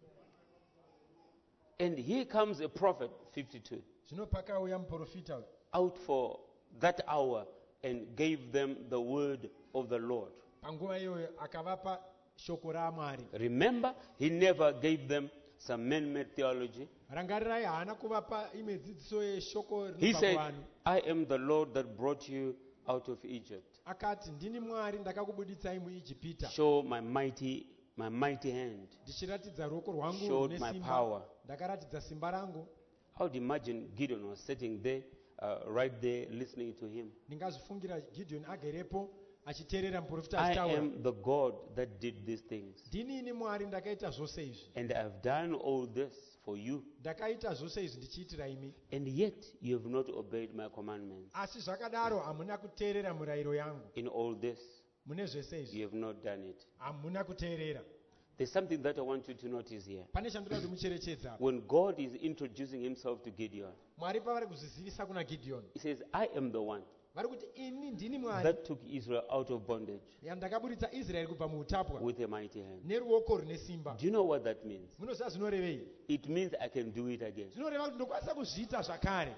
And here comes a prophet, 52, Zvino pakauya muprofita out for that hour and gave them the word of the Lord. panguva iyoyo akavapa shoko raMwari. Remember, he never gave them some man-made theology. Rangarirai haana kuvapa imwe dzidziso yeshoko He rinobva said, kuvanhu. I am the Lord that brought you out of Egypt. Akati ndini Mwari ndakakubuditsai muIjipita. Show my mighty hand. Ndichiratidza ruoko rwangu Showed rune my simba. power. Ndakaratidza simba rangu. I would imagine Gideon was sitting there, right there, listening to him. Ndingazvifungira Gideon agerepo achiteerera muprofita I achitaura. am the God that did these things. Ndini ini Mwari ndakaita zvose izvi. And I've done all this for you. Ndakaita zvose izvi ndichiitira imi. And yet you have not obeyed my commandments. Asi zvakadaro hamuna kuteerera murayiro yangu. In all this, Mune zvese you izvi have not done it. hamuna kuteerera. There's something that I want you to notice here. Pane chandoda kuti mucherechedza. When God is introducing himself to Gideon, Mwari pavari kuzvizivisa kuna Gideon. he says, I am the one Vari kuti ini ndini Mwari that took Israel out of bondage yandakaburitsa Israeri kubva muutapwa with a mighty hand. neruoko rune simba. Do you know what that means? Munoziva zvinorevei? It means I can do it again. Zvinoreva kuti ndokwanisa kuzviita zvakare.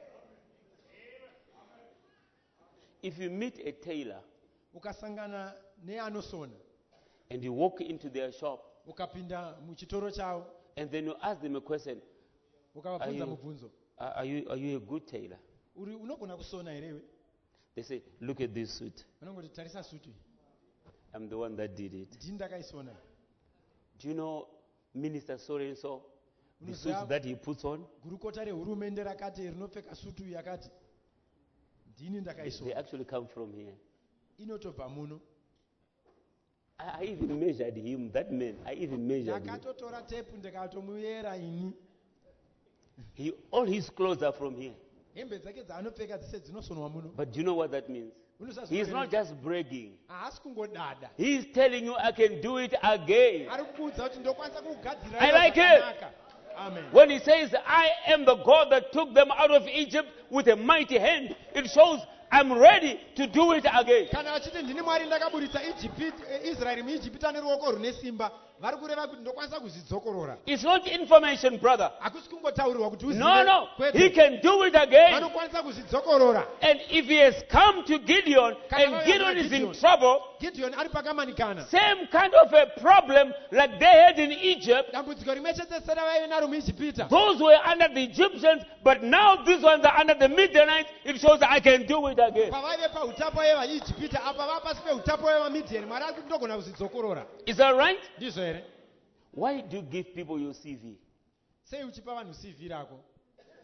If you meet a tailor Ukasangana neanosona, and you walk into their shop ukapinda muchitoro chavo, and then you ask them a question, ukavabvunza mubvunzo, are you a good tailor? uri unogona kusona here? They say, look at this suit. Vanongoti tarisa sutu, I'm the one that did it. ndini ndakaisona. Do you know Minister so-and-so, the Unoziva suit that he puts on? gurukota rehurumende rakati rinopfeka sutu yakati ndini They ndakaisona. actually come from here. Inotobva muno. I even measured him, that man. I even measured him. Ndakatotora tepu ndikatomuyera ini. All his clothes are from here. Hembe dzake dzaanopfeka dzese dzinosonwa muno. But do you know what that means? Unoziva He's zvinoreva? not just bragging. Haasi kungodada. He's telling you, I can do it again. Ari kuudza kuti ndokwanisa kugadzira I like it. zvakanaka. Amen. When he says, I am the God that took them out of Egypt with a mighty hand, it shows I'm ready to do it again. Kana vachiti ndini Mwari ndakaburitsa Israeri muIjipita neruoko rune simba, vari kureva kuti ndokwanisa kuzvidzokorora. It's not information, brother. Hakusi kungotaurirwa kuti No. kwete. He can do it again. Vanokwanisa kuzvidzokorora. And if he has come to Gideon and Gideon is in trouble, Gideon ari pakamanikana. same kind of a problem like they had in Egypt. Dambudziko rimwe chete sevaive naro muIjipita. Those were under the Egyptians, but now these ones are under the Midianites. It shows that I can do it again. Pavaive pautapwa yevaIjipita apa vapasi peutapwa yevamidiani, Mwari ari kuti ndogona kuzvidzokorora. Is that right? Ndizvo here? Why do you give people your CV? Sei uchipa vanhu CV rako?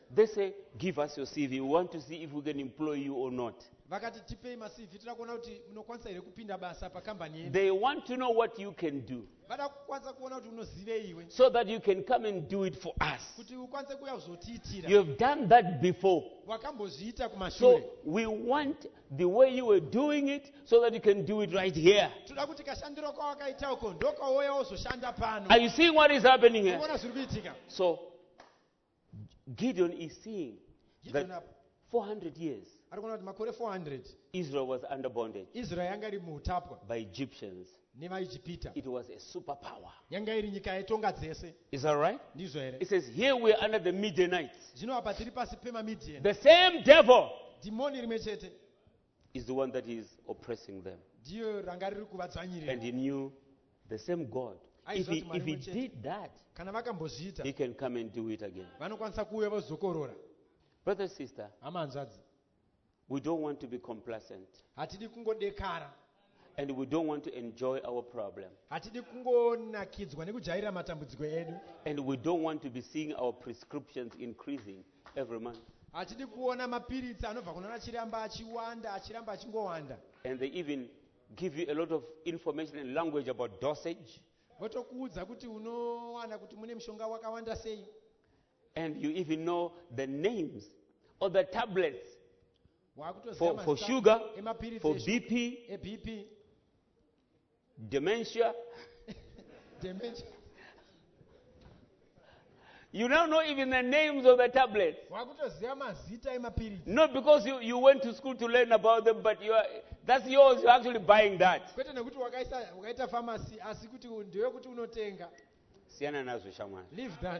They say, give us your CV. We want to see if we can employ you or not. vakati tipei masivi tira kuona kuti munokwanisa here kupinda basa pakambani yedu. They want to know what you can do Vada kukwanisa kuona kuti unozive iwe so that you can come and do it for us. kuti ukwanise kuuya kuzotiitira. You have done that before. Wakambozviita So kumashure. we want the way you were doing it so that you can do it right here. Toda kuti kashandiro kwawakaita uko ndokauya wozoshanda pano. Are you seeing what is happening here? Unoona zviri kuitika. So Gideon is seeing Gideon that 400 years ari kuona kuti makore 400 Israel was under bondage Israel yanga iri muutapwa by Egyptians. nevaijipita. It was a superpower. Yanga iri nyika yetonga dzese. Is that right? Ndizvo here. It says here we are under the Midianites. Zvino apa tiri pasi pemamidian. The same devil Dhimoni rimwe chete is the one that is oppressing them. ndiyo ranga riri And kuvadzvanyirira. he knew the same God. If he did that, Kana vakambozviita he can come and do it again. vanokwanisa kuuya vozokorora. Brother, sister, Hama hanzvadzi, we don't want to be complacent. hatidi kungodekara, And we don't want to enjoy our problem. hatidi kungonakidzwa nekujairira matambudziko edu, And we don't want to be seeing our prescriptions increasing every month. hatidi kuona mapiritsi anobva kunoona achiramba achiwanda achiramba achingowanda. And they even give you a lot of information and language about dosage. Votokuudza kuti unowana kuti mune mushonga wakawanda sei, And you even know the names of the tablets wakutoziva for mazita sugar, emapiritsi for eshu- BP, eBP, dementia. dementia. You now know even the names of the tablets. Wakutoziva mazita emapiritsi. Not because you went to school to learn about them, but that's yours. You're actually buying that. Kwete nekuti wakaita pharmacy asi kuti ndewe kuti unotenga. Siyana nazo shamwari. Leave that.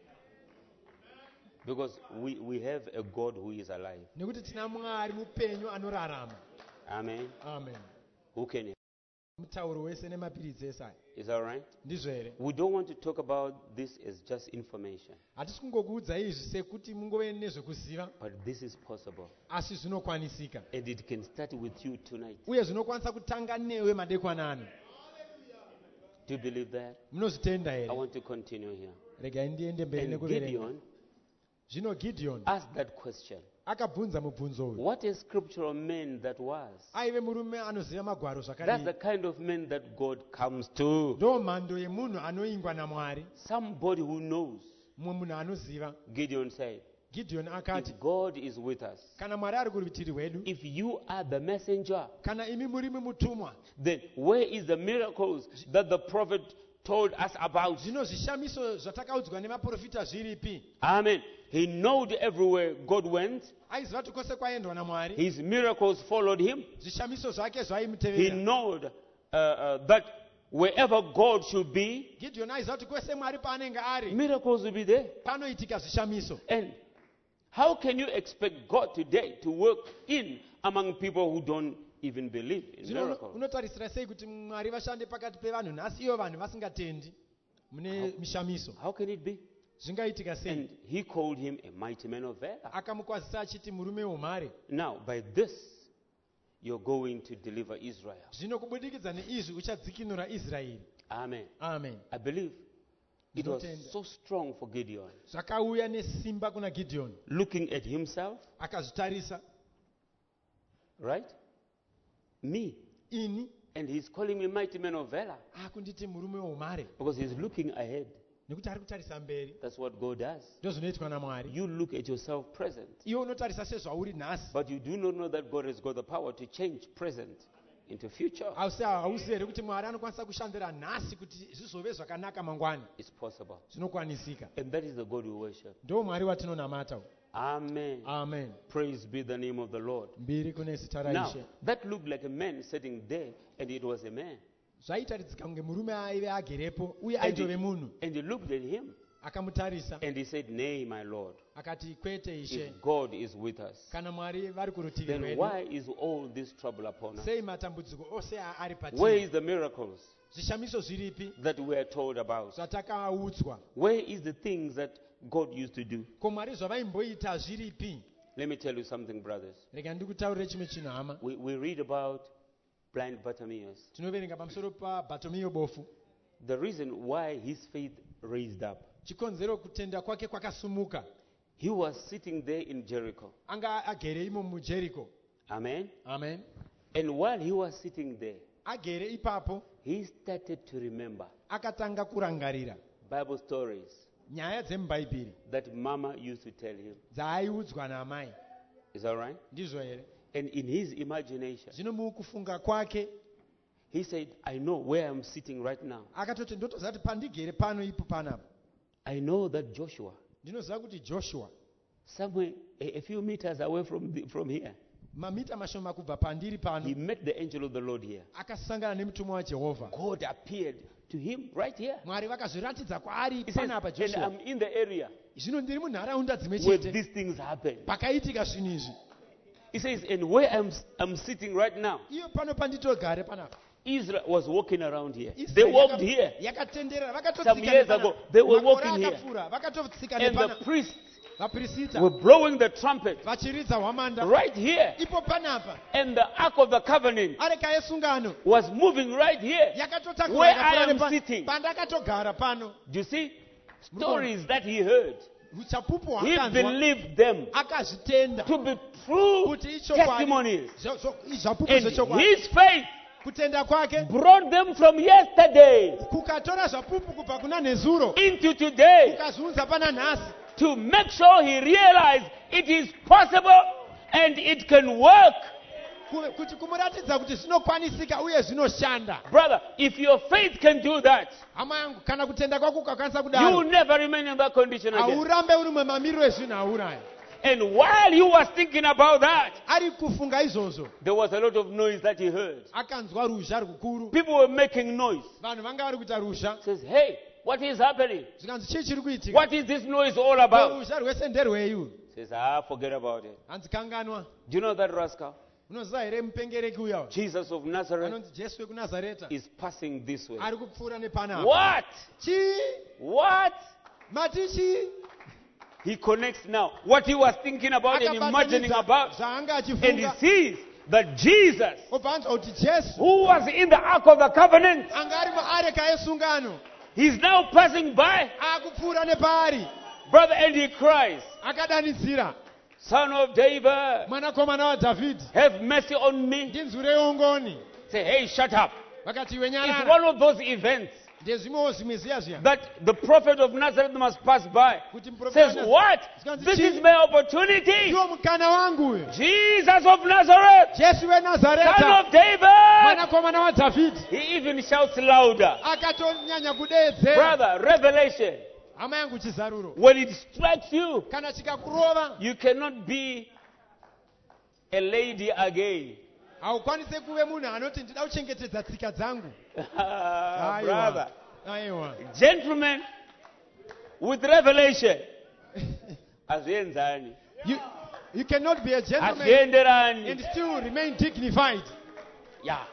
Because we have a God who is alive. Nekuti tina Mwari mupenyu anorarama. Amen. Amen. Who can help? Mutauro wese nemapiritsi ese aya. Is that right? Ndizvo here. We don't want to talk about this as just information. Hatisi kungokuudza izvi sekuti mungove nezvekuziva, But this is possible. asi zvinokwanisika. And it can start with you tonight. Uye zvinokwanisa kutanga newe madekwanani. Do you believe that? Munozvitenda I here. want to continue here. Regai ndiende mberi And nekuverenga. Gideon Zvino Gideon asked that question. akabvunza mubvunzo uyu. What a scriptural man that was. Aive murume anoziva magwaro That's the zvakadii. kind of man that God comes to. Ndo mhando yemunhu anoingwa naMwari, Somebody who knows. mumwe munhu anoziva. Gideon said, Gideon akati, if God is with us, kana Mwari ari kurutivi rwedu, if you are the messenger, kana imi muri mutumwa, then where is the miracles that the prophet told us about? zvino zvishamiso zvatakaudzwa nemaprofita zviripi? Amen. He knowed everywhere God went. Aiziva kuti kwose kwaendwa naMwari, His miracles followed him. zvishamiso zvake He zvaimutevera. knowed that wherever God should be, Gideon aiziva kuti kwese Mwari paanenge ari miracles will be there. panoitika zvishamiso. And how can you expect God today to work in among people who don't even believe in Zvino miracles? unotarisira sei kuti Mwari vashande pakati pevanhu nhasi ivo vanhu vasingatendi mune mishamiso? How can it be? Zvingaitika sei? And he called him a mighty man of valor. Akamukwazisa achiti murume womhare. Now, by this, you're going to deliver Israel. Zvino kubudikidza neizvi uchadzikinura Israeri. Amen. Amen. I believe it was Ndinotenda. so strong for Gideon. Zvakauya nesimba kuna Gideon. Looking at himself, Akazvitarisa, right? Me. ini And he's calling me mighty man of valor akunditi murume womhare, because he's looking ahead. nekuti ari kutarisa mberi. That's what God does. Ndozvinoitwa naMwari. You look at yourself present, Iwe unotarisa sezvauri nhasi, but you do not know that God has got the power to change present into future. asi hauzivi here kuti Mwari anokwanisa kushandira nhasi kuti zvizove zvakanaka mangwani. It's possible. Zvinokwanisika. And that is the God we worship. Ndo Mwari watinonamata. Amen. Amen. Praise be the name of the Lord. Mbiri kune zita Now, raIshe. that looked like a man sitting there, and it was a man. Zvaitaridzika kunge murume aive agerepo uye And aitove munhu. he looked at him, Akamutarisa and he said, Nay, my Lord, akati, kwete Ishe, if God is with us, kana Mwari vari kurutivi then rwedu, why is all this trouble upon us? sei matambudziko ose ari Where patiri? is the miracles Zvishamiso zviripi that we are told about? zvatakaudzwa? Where is the things that God used to do? Ko Mwari zvavaimboita zviripi? Let me tell you something, brothers. Rega ndikutaurire chimwe chinhu hama. We read about blind Bartimaeus. Tinoverenga pamusoro paBhatomeo bofu. The reason why his faith raised up, Chikonzero kutenda kwake kwakasumuka. He was sitting there in Jericho. anga agere imo mujeriko. Amen. Amen. And while he was sitting there, Agere ipapo he started to remember akatanga kurangarira Bible stories nyaya dzemubhaibheri that Mama used to tell him. dzaaiudzwa namai. Is that right? Ndizvo here? And in his imagination, Zvino mukufunga kwake he said, I know where I'm sitting right now. akatoti ndotoziva kuti pandigere pano ipo panapa I know that Joshua, ndinoziva kuti Joshua somewhere a few meters away from here, mamita mashoma kubva pandiri he pano met the angel of the Lord here. akasangana nemutumwa waJehovha. God appeared to him right here. Mwari vakazviratidza kwaari He says, panapa and Joshua. I'm in the area Zvino ndiri munharaunda dzimwe where chete these things happen. pakaitika zvinhu izvi. He says, and where I'm sitting right now, Iyo pano panditogare panapa. Israel was walking around here. They Israel walked here. yakatenderera Some years ago, they were walking here. vakatotsika And the nepana priests vaprista were blowing the trumpet vachiridza hwamanda right here. ipo panapa. And the Ark of the Covenant Areka yesungano was moving right here. yakatotakura Where I ikapfuura am nepa- sitting. pandakatogara pano. Do you see? Stories that he heard. Uchapupu He hwakanzwa believed them akazvitenda to be true kuti ichokwadi. testimonies. Zvapupu And zvechokwadi. his faith Kutenda kwake brought them from yesterday kukatora zvapupu kubva kuna nezuro into today kukazviunza pana nhasi to make sure he realized it is possible and it can work. kuti kumuratidza kuti zvinokwanisika uye zvinoshanda. Brother, if your faith can do that, Hama yangu kana kutenda kwako kukakwanisa you will kudaro never remain in that condition again. haurambe uri mumamiriro ezvinhu hauraya. And while he was thinking about that, Ari kufunga izvozvo there was a lot of noise that he heard. akanzwa ruzha rukuru. People were making noise. Vanhu vanga vari kuita ruzha Says, hey, what is happening? zvikanzi chii chiri kuitika. What is this noise all about? Ruzha rwese nderweyu. Says, forget about it. Hanzi kanganwa. Do you know that rascal? Unoziva here mupengereki uya Jesus of Nazareth anonzi Jesu wekunazareta is passing this way. ari kupfuura nepanapa. What? Chii? What? Mati chii? He connects now. What he was thinking about and imagining about. zvaanga And he achifunga. sees that Jesus, Obva anzwa kuti Jesu who was in the Ark of the Covenant, anga ari muareka yesungano he's now passing by. akupfuura nepaari. Brother, and he cries, Akadanidzira, Son of David, mwanakomana waDhavhidhi, have mercy on me. ndinzwirei ongoni. Say, hey, shut up. Vakati It's wenyarara. one of those events Ndezvimwewo zvimwe ziya zviya. that the prophet of Nazareth must pass by. Kuti Says, muprofita what? This is my opportunity. ndiwo mukana wangu uyu. Jesus of Nazareth, Jesu Son weNazareta, of David. mwanakomana waDhavhidhi. He even shouts louder. Akatonyanya kudeedzera. Brother, revelation. Hama yangu chizaruro. When it strikes you, Kana chikakurova, you cannot be a lady again. haukwanise kuve munhu anoti ndida kuchengetedza tsika dzangu. Brother. Aiwa. Gentlemen, with revelation. Hazvienzani. You cannot be a gentleman Hazvienderani. and still remain dignified. Yeah.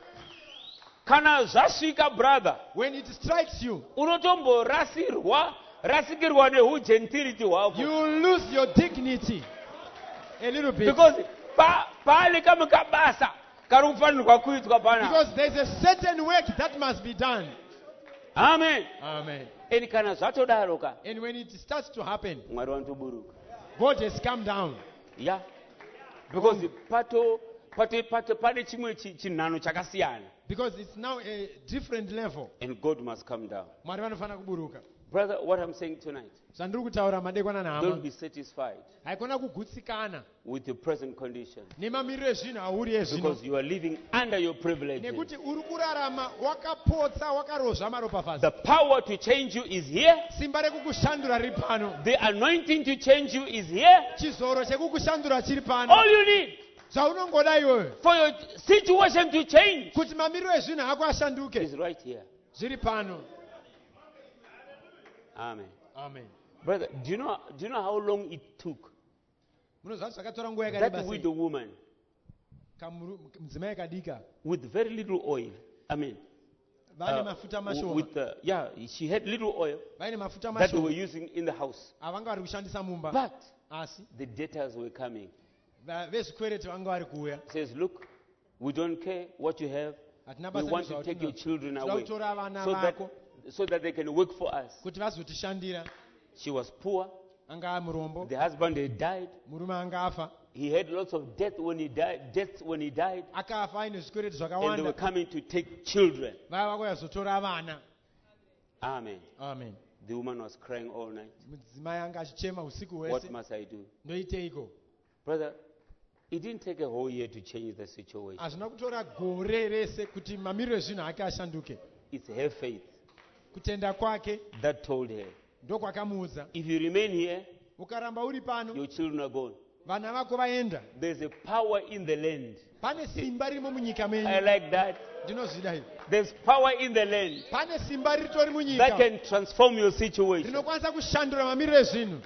Kana zvasvika, brother, When it strikes you, unotomborasikirwa nehugentility hwako. you lose your dignity a little bit. Because paane kamwe kabasa kari kufanirwa kuitwa panapa. Because there's a certain work that must be done. Amen. Amen. And kana zvatodaroka, And when it starts to happen, Mwari wanotoburuka. God has come down. Yeah. Because pane chimwe chinhano chakasiyana. Because it's now a different level. And God must come down. Mwari vanofana kuburuka. Brother, what I'm saying tonight, Zvandiri kutaura madekwana don't nehama. be satisfied Haikona kugutsikana with your present condition. nemamiriro ezvinhu hauri ezvino. Because you are living under your privilege. Nekuti uri kurarama wakapotsa wakarozva maropafadzo. The power to change you is here. Simba rekukushandura riri pano. The anointing to change you is here. Chizoro chekukushandura chiri pano. All you need Zvaunongoda iwewe for your situation to change kuti mamiriro ezvinhu ako ashanduke is right here. zviri pano. Amen. Amen. Brother, do you know how long it took Munoziva kuti zvakatora nguva that yakareba sei. widow woman Mudzimai akadika with very little oil? I mean, vaine mafuta mashoma. she had little oil Vaine mafuta that they were mashoma using in the house. avanga vari kushandisa mumba. But Asi the debtors were coming. vezvikwereti vanga vari kuuya. Says, look, we don't care what you have. Hatina We basa want to nezvautinoda. take your children Tinoda away kutora vana so vako that they can work for us. kuti vazotishandira. She was poor. anga murombo, the husband had died. murume anga afa, He had lots of deaths when he died, akafa aine zvikwereti and they were zvakawanda, coming to take children. vaiva kuyazotora vana. Amen. Amen. The woman was crying all night. Mudzimai anga achichema usiku What hwese, must I do? ndoiteiko? Brother, it didn't take a whole year to change the situation. Hazvina kutora gore rese kuti mamiriro ezvinhu ake ashanduke. It's her faith Kutenda kwake that told her, ndokwakamuudza, if you remain here, ukaramba uri pano, your children are gone. vana vako vaenda. There's a power in the land. Pane simba ririmo munyika I menyu. like that. Ndinozvida izvi. There's power in the land Pane simba ritori that munyika can transform your situation. rinokwanisa kushandura mamiriro ezvinhu.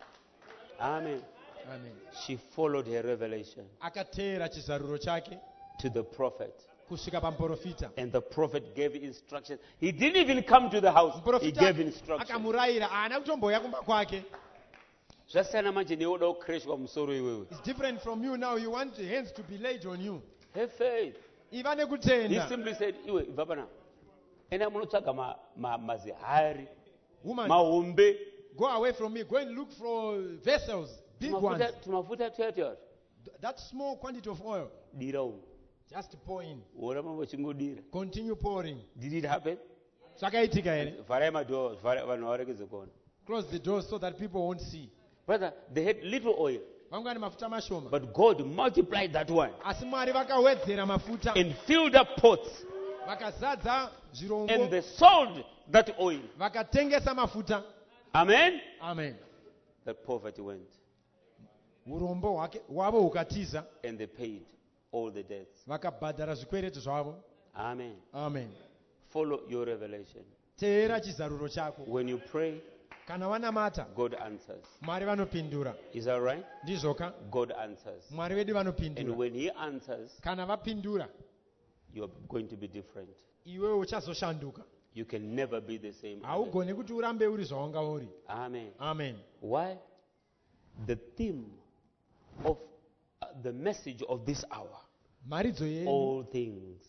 Amen. Amen. She followed her revelation Akateera chizaruro chake to the prophet. kusvika pamuprofita. And the prophet gave instructions. He didn't even come to the house. He gave Muprofita instructions. akamurayira, haana kutomboya kumba kwake. Zvasiyana manje newoda kukreshwa musoro iwewe. It's different from you now. You want hands to be laid on you. Have faith. Iva He nekutenda. simply said, iwe ibva pana. Enda munotsvaga mazihari, Woman, mahombe, go away from me. Go and look for vessels, big ones. tumafuta tuyatuyati. That small quantity of oil, Dira umu. just pour in. Worama vachingodira. Continue pouring. Did it happen? Zvakaitika here. Vharai madoors, vanhu varegedze kuona. Close the doors so that people won't see. Brother, they had little oil, Vanga vane mafuta mashoma. but God multiplied that one Asi Mwari vakawedzera mafuta. and filled up pots, Vakazadza and zvirombo. they sold that oil. Vakatengesa mafuta. Amen. Amen. That poverty went, Urombo hwavo hukatiza. and they paid all the debts. Vakabhadhara zvikwereti zvavo. Amen. Amen. Follow your revelation. Teera chizaruro chako. When you pray, Kana vanamata, God answers. Mwari vanopindura. Is that right? Ndizvoka? God answers. Mwari vedu And vanopindura. when He answers, Kana vapindura, you are going to be different. iwewe uchazoshanduka. You can never be the same. Haugoni kuti urambe uri zvawanga uri. Amen. Amen. Why? The theme of the message of this hour, Maridzo yenyu, all things.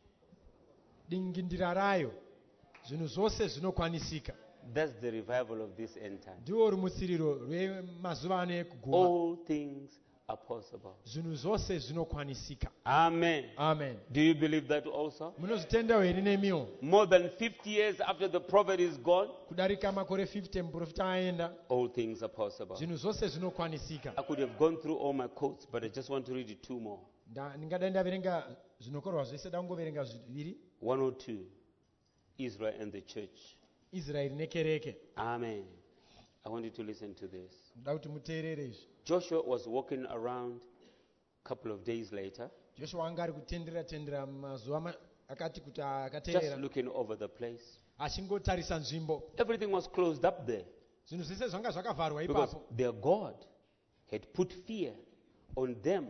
dingindira rayo, zvinhu zvose zvinokwanisika. That's the revival of this end time. Ndiwo rumutsiriro rwemazuva ano ekuguma. All things are possible. Zvinhu zvose zvinokwanisika. Amen. Amen. Do you believe that also? Munozvitendawo here nemiwo? More than 50 years after the prophet is gone, Kudarika makore 50 muprofita aenda, all things are possible. zvinhu zvose zvinokwanisika. I could have gone through all my quotes, but I just want to read two more. Ndingadai ndaverenga zvinokorwa zvese, dangoverenga zviviri. 102, Israel and the church. Israeri nekereke. Amen. I want you to listen to this. Ndoda kuti muteerere izvi. Joshua was walking around a couple of days later, Joshua anga ari kutenderera mazuva akati kuti just akateerera, looking over the place. achingotarisa nzvimbo. Everything was closed up there Zvinhu zvese zvanga zvakavharwa because ipapo. their God had put fear on them,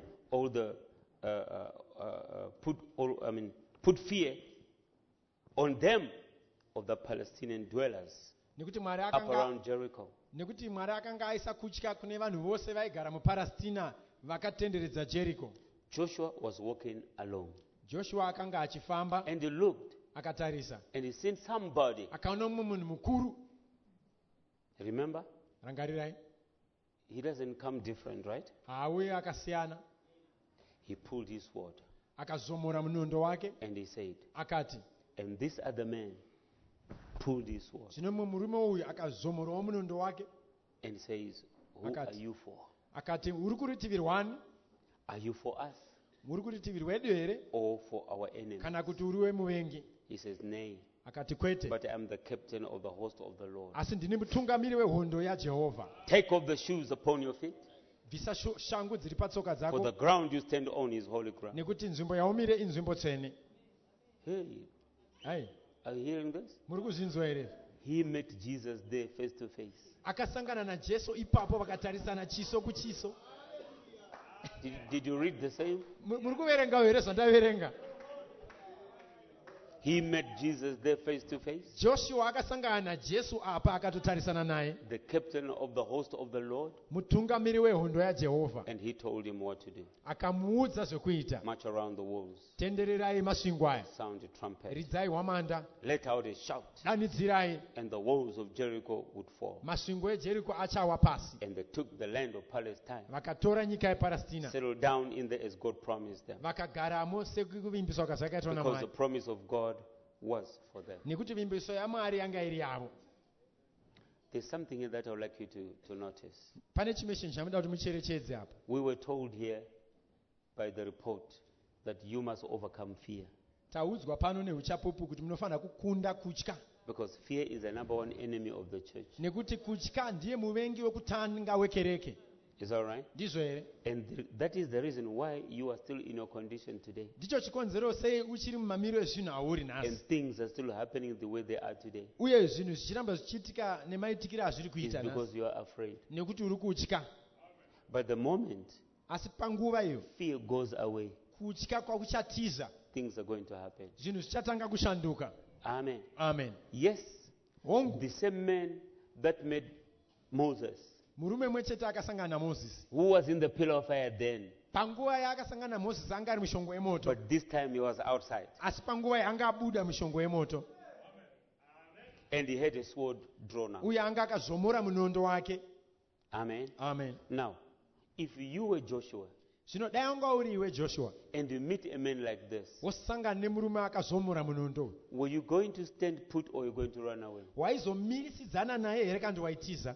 put fear on them of the Palestinian dwellers Nekuti Mwari up akanga around Jericho. nekuti Mwari akanga aisa kutya kune vanhu vose vaigara muPalestina vakatenderedza Jericho. Joshua was walking alone, Joshua akanga achifamba, and he looked akatarisa, and he seen somebody. akaona mumwe munhu mukuru. Remember, Rangarirai, he doesn't come different, right? haauyi akasiyana. He pulled his sword Akazomora munondo wake, and he said, akati, and this other man pulled his sword zvino mumwe murume uyu akazomorawo munondo wake, and says, who are Akati. you for? akati, uri kurutivi rwani? Are you for us Muri kurutivi rwedu here or for our enemies? kana kuti uri wemuvengi? He says, nay, Akati, kwete, but I am the captain of the host of the Lord. asi ndini mutungamiri wehondo yaJehovha. Take off the shoes upon your feet, Bvisa shangu dziri patsoka for the dzako, ground you stand on is holy ground. nekuti nzvimbo yaumire inzvimbo tsvene. Hey, Hai, are you hearing this? muri kuzvinzwa here? He met Jesus there face to face. Akasangana naJesu ipapo, vakatarisana chiso kuchiso. Did you read the same? Muri kuverenga here zvandaverenga? He met Jesus there face to face. Joshua akasangana najesu apa akatotarisana naye, The captain of the host of the Lord. mutungamiri wehondo yaJehovha, And he told him what to do. akamuudza zvekuita. March around the walls. Tendererai masvingo aya, Sound a trumpet. ridzai hwamanda, Let out a shout. danidzirai, And the walls of Jericho would fall. masvingo eJeriko achawa pasi. And they took the land of Palestine. Vakatora nyika yePalestina, Settled down in there as God promised them. vakagaramo sekuvimbiso kwazvakaitwa Because the naMwari, promise of God was for them. nekuti vimbiso yaMwari yanga iri yavo. There's something here that I would like you to notice. Pane chimwe chinhu chamuda kuti mucherechedze apa. We were told here by the report that you must overcome fear. Taudzwa pano neuchapupu kuti munofanira kukunda kutya, Because fear is the number one enemy of the church. nekuti kutya ndiye muvengi wekutanga wekereke. Is that right? Ndizvo here? And that is the reason why you are still in your condition today. Ndicho chikonzero sei uchiri mumamiro ezvinhu auri And nhasi, things are still happening the way they are today. uye zvinhu zvichiramba zvichiitika nemaitikiro azviri It's kuita because nhasi, you are afraid. nekuti uri kutya. But the moment Asi panguva iyo fear goes away, kutya kwakuchatiza, things are going to happen. zvinhu zvichatanga kushanduka. Amen. Amen. Yes, Hongu, the same man that made Moses, murume mwe chete akasangana naMozisi. who was in the pillar of fire then, Panguva yaakasangana naMozisi anga ari mushongo yemoto, but this time he was outside. asi panguva yaanga abuda mushongo yemoto, And he had a sword drawn out. uye anga akazomora munondo wake. Amen. Amen. Now, if you were Joshua Zvino dai wanga uri iwe Joshua, and you meet a man like this, wosangana nemurume akazomora munondo, were you going to stand put or you going to run away? waizomisidzana naye here kandi waitiza?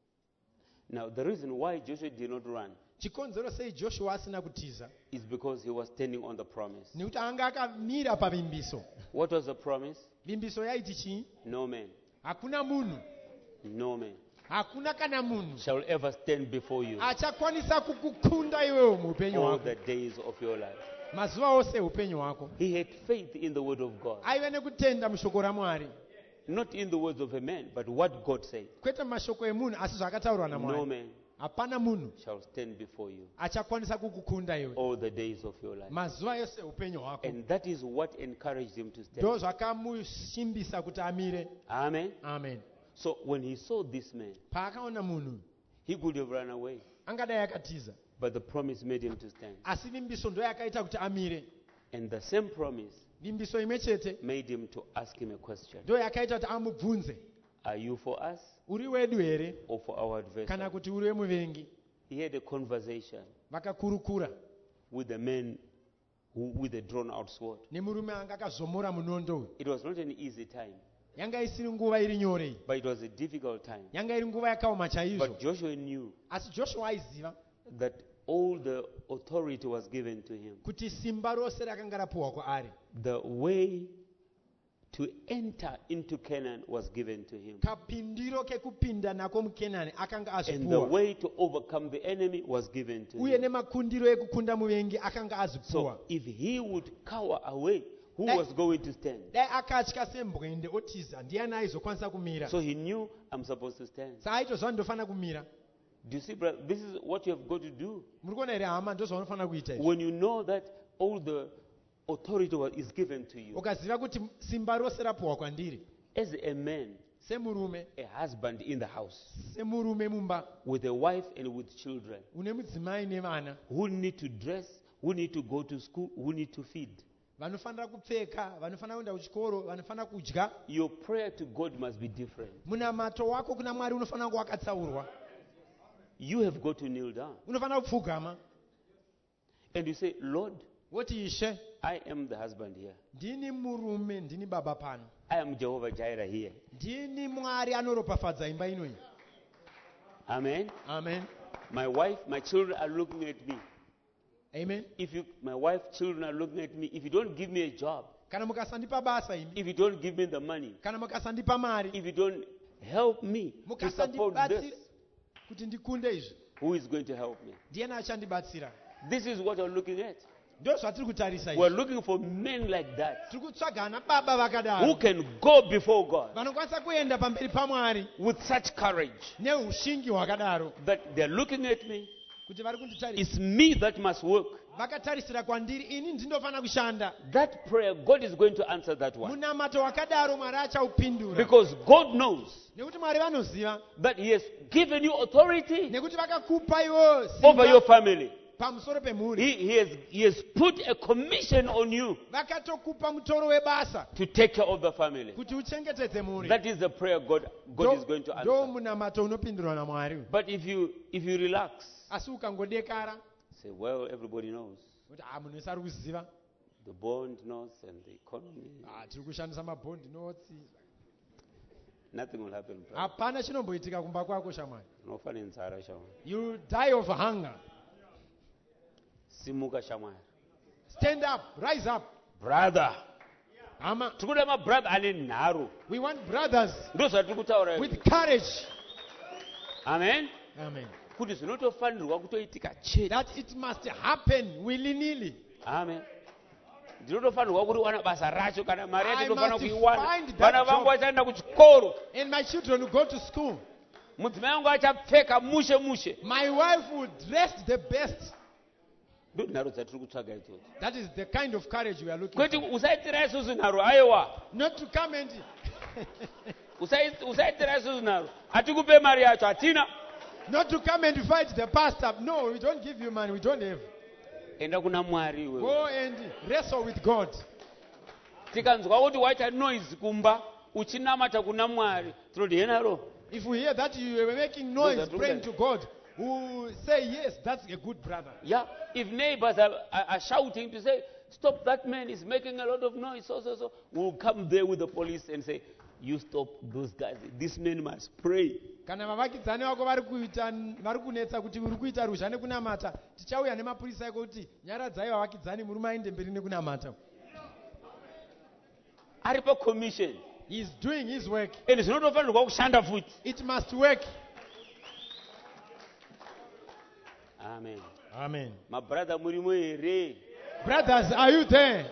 Now, the reason why Joshua did not run Chikonzero sei Joshua asina kutiza, is because he was standing on the promise. nekuti anga akamira pavimbiso. What was the promise? Vimbiso yaiti chii? No man, Hakuna munhu, no man hakuna kana munhu shall ever stand before you achakwanisa kukukunda iwewe muupenyu all hwako the days of your life. mazuva ose eupenyu hwako. He had faith in the word of God, Aive nekutenda mushoko raMwari, not in the words of a man, but what God said. kwete mashoko emunhu asi zvakataurwa No naMwari. man Hapana munhu shall stand before you achakwanisa kukukunda iwe all the days of your life. mazuva yose eupenyu hwako. And that is what encouraged him to stand. Ndo zvakamusimbisa kuti amire. Amen. Amen. So when he saw this man, Paakaona munhu he could have run away, angadai akatiza, but the promise made him to stand. asi vimbiso ndo yakaita kuti amire. And the same promise Vimbiso imwe chete made him to ask him a question. ndo yakaita kuti amubvunze, Are you for us uri wedu here or for our adversary? kana kuti uri wemuvengi? He had a conversation Vakakurukura with the man with a drawn out sword. nemurume anga akazomora munondo uyu. It was not an easy time, Yanga isiri nguva iri nyore iyi, but it was a difficult time. yanga iri nguva yakaoma chaizvo. But Joshua knew Asi Joshua aiziva that all the authority was given to him. kuti simba rose rakanga rapuwa kwaari. The way to enter into Canaan was given to him. Kapindiro kekupinda nako muKenani akanga And the azvipuwa, way to overcome the enemy was given to uye him. nemakundiro ekukunda muvengi akanga azvipuwa. So if he would cower away, who That- was going to stand? Dai akatya sembwende otiza, ndiani aizokwanisa kumira? So he knew, I'm supposed to stand. Saaitozva ndinofanira kumira. Do you see, brother? This is what you have got to do. Muri kuona here hama, ndozvaunofanira kuita izvi. When you know that all the authority is given to you, Ukaziva kuti simba rose rapuwa kwandiri, as a man, semurume, a husband in the house, semurume mumba, with a wife and with children, une mudzimai nevana, who need to dress, who need to go to school, who need to feed. vanofanira kupfeka, vanofanira kuenda kuchikoro, vanofanira kudya. Your prayer to God must be different. Munamato wako kuna Mwari unofanira kuva wakatsaurwa. You have got to kneel down. Unofanira kupfugama And you say, Lord, woti, Ishe, I am the husband here. ndini murume, ndini baba pano, I am Jehovah Jireh here. ndini Mwari anoropafadza imba ino iyi. Amen. Amen. My wife, my children are looking at me. Amen. My wife, children are looking at me. If you don't give me a job, Kana mukasandipa basa imi, if you don't give me the money, kana mukasandipa mari, if you don't help me to support this, mukasandibatsira kuti ndikunde izvi, who is going to help me? ndiani achandibatsira? This is what we're looking at. Ndo zvatiri kutarisa We're izvi. looking for men like that Tiri kutsvaga ana baba who vakadaro can go before God vanokwanisa kuenda pamberi paMwari with such courage neushingi hwakadaro, that they're looking at me kuti vari kunditarisa It's me that must work. vakatarisira kwandiri, ini ndinofana kushanda. That prayer, God is going to answer that one. Munamato wakadaro Mwari achaupindura. Because God knows Nekuti Mwari vanoziva. that He has given you authority Nekuti vakakupa iwo over your simba family. pamusoro pemhuri. He has put a commission on you Vakatokupa mutoro webasa to take care of the family. kuti uchengetedze mhuri. That is the prayer God is going to Ndo answer. munamato unopindurwa naMwari. But if you relax, Asi ukangodekara say, well, everybody knows. kuti munhu wese ari kuziva. The bond knows and the economy. Tiri kushandisa mabhondi notsi. Nothing will happen. Hapana chinomboitika kumba kwako shamwari. Unofana nzara shamwari. You die of hunger. Simuka shamwari. Stand up, rise up. Brother. Ama, Tikuda ma brother ane nharu. we want brothers Ndo zvatiri kutaura. with courage. Amen. Amen. Kuti zvinotofanirwa kutoitika chete. That it must happen willy-nilly. Amen. Ndinotofanirwa kuti wana basa racho kana mari yacho I ndofana must kuiwana. find that Vana vangu job. vachaenda kuchikoro. And my children will go to school. Mudzimai wangu achapfeka mushe mushe. My wife will dress the best. Ndo nharo dzatiri kutsvaga idzodzo. That is the kind of courage we are looking Kweti for. usaitira isusu nharo aiwa. Not to come and... Usaitira isusu nharo. Hatikupe mari yacho hatina. Not to come and fight the pastor. No, we don't give you money. We don't have. Enda kuna Mwari iwewe. Go and wrestle with God. Tikanzwa kuti waita noise kumba uchinamata kuna Mwari. Tinoti henaro. If we hear that you were making noise praying to God, we will say, yes, that's a good brother. Yeah. If neighbors are shouting to say, stop, that man is making a lot of noise, so, we'll come there with the police and say, you stop those guys. This man must pray. Kana vavakidzani vako vari kunetsa kuti uri kuita ruzha nekunamata, tichauya nemapurisa eko kuti nyaradzai vavakidzani muri maende mberi nekunamata. Aripa commission. He is doing his work. And zvinotofanirwa kushanda futi. It must work. Amen. Amen. My brother murimo here. Brothers, are you there?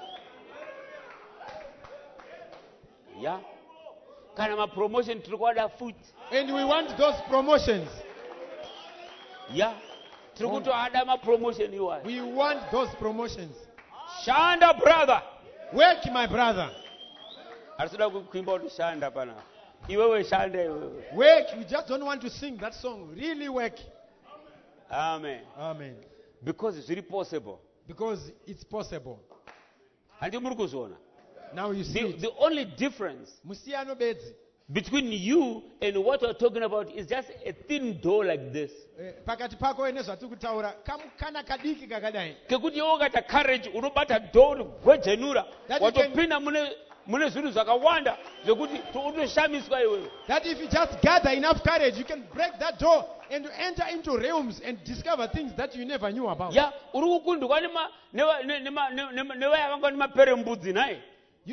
Yeah. Kana ma promotion tiri kwada futi. And we want those promotions. Yeah. Tiri kutoada ma promotion iwayo. We want those promotions. Shanda brother. Work, my brother. Arisuda kuimba kuti shanda pana. Iwewe shanda iwewe. Work. We just don't want to sing that song. Really work. Amen. Amen. Because it's really possible. Because it's possible. Handi muri kuzona. Now you see it. The only difference Musiyano bedzi. between you and what we're talking about is just a thin door like this. Pakati pako nezvatiri kutaura kamukana kadiki kakadai. Kekuti iwe ukata courage unobata door gwejenura. That you can- Watopinda mune zvinhu zvakawanda zvekuti unoshamiswa iwewe. That if you just gather enough courage, you can break that door and enter into realms and discover things that you never knew about. Ya uri kukundwa nevaya vanga nemaperembudzi naye.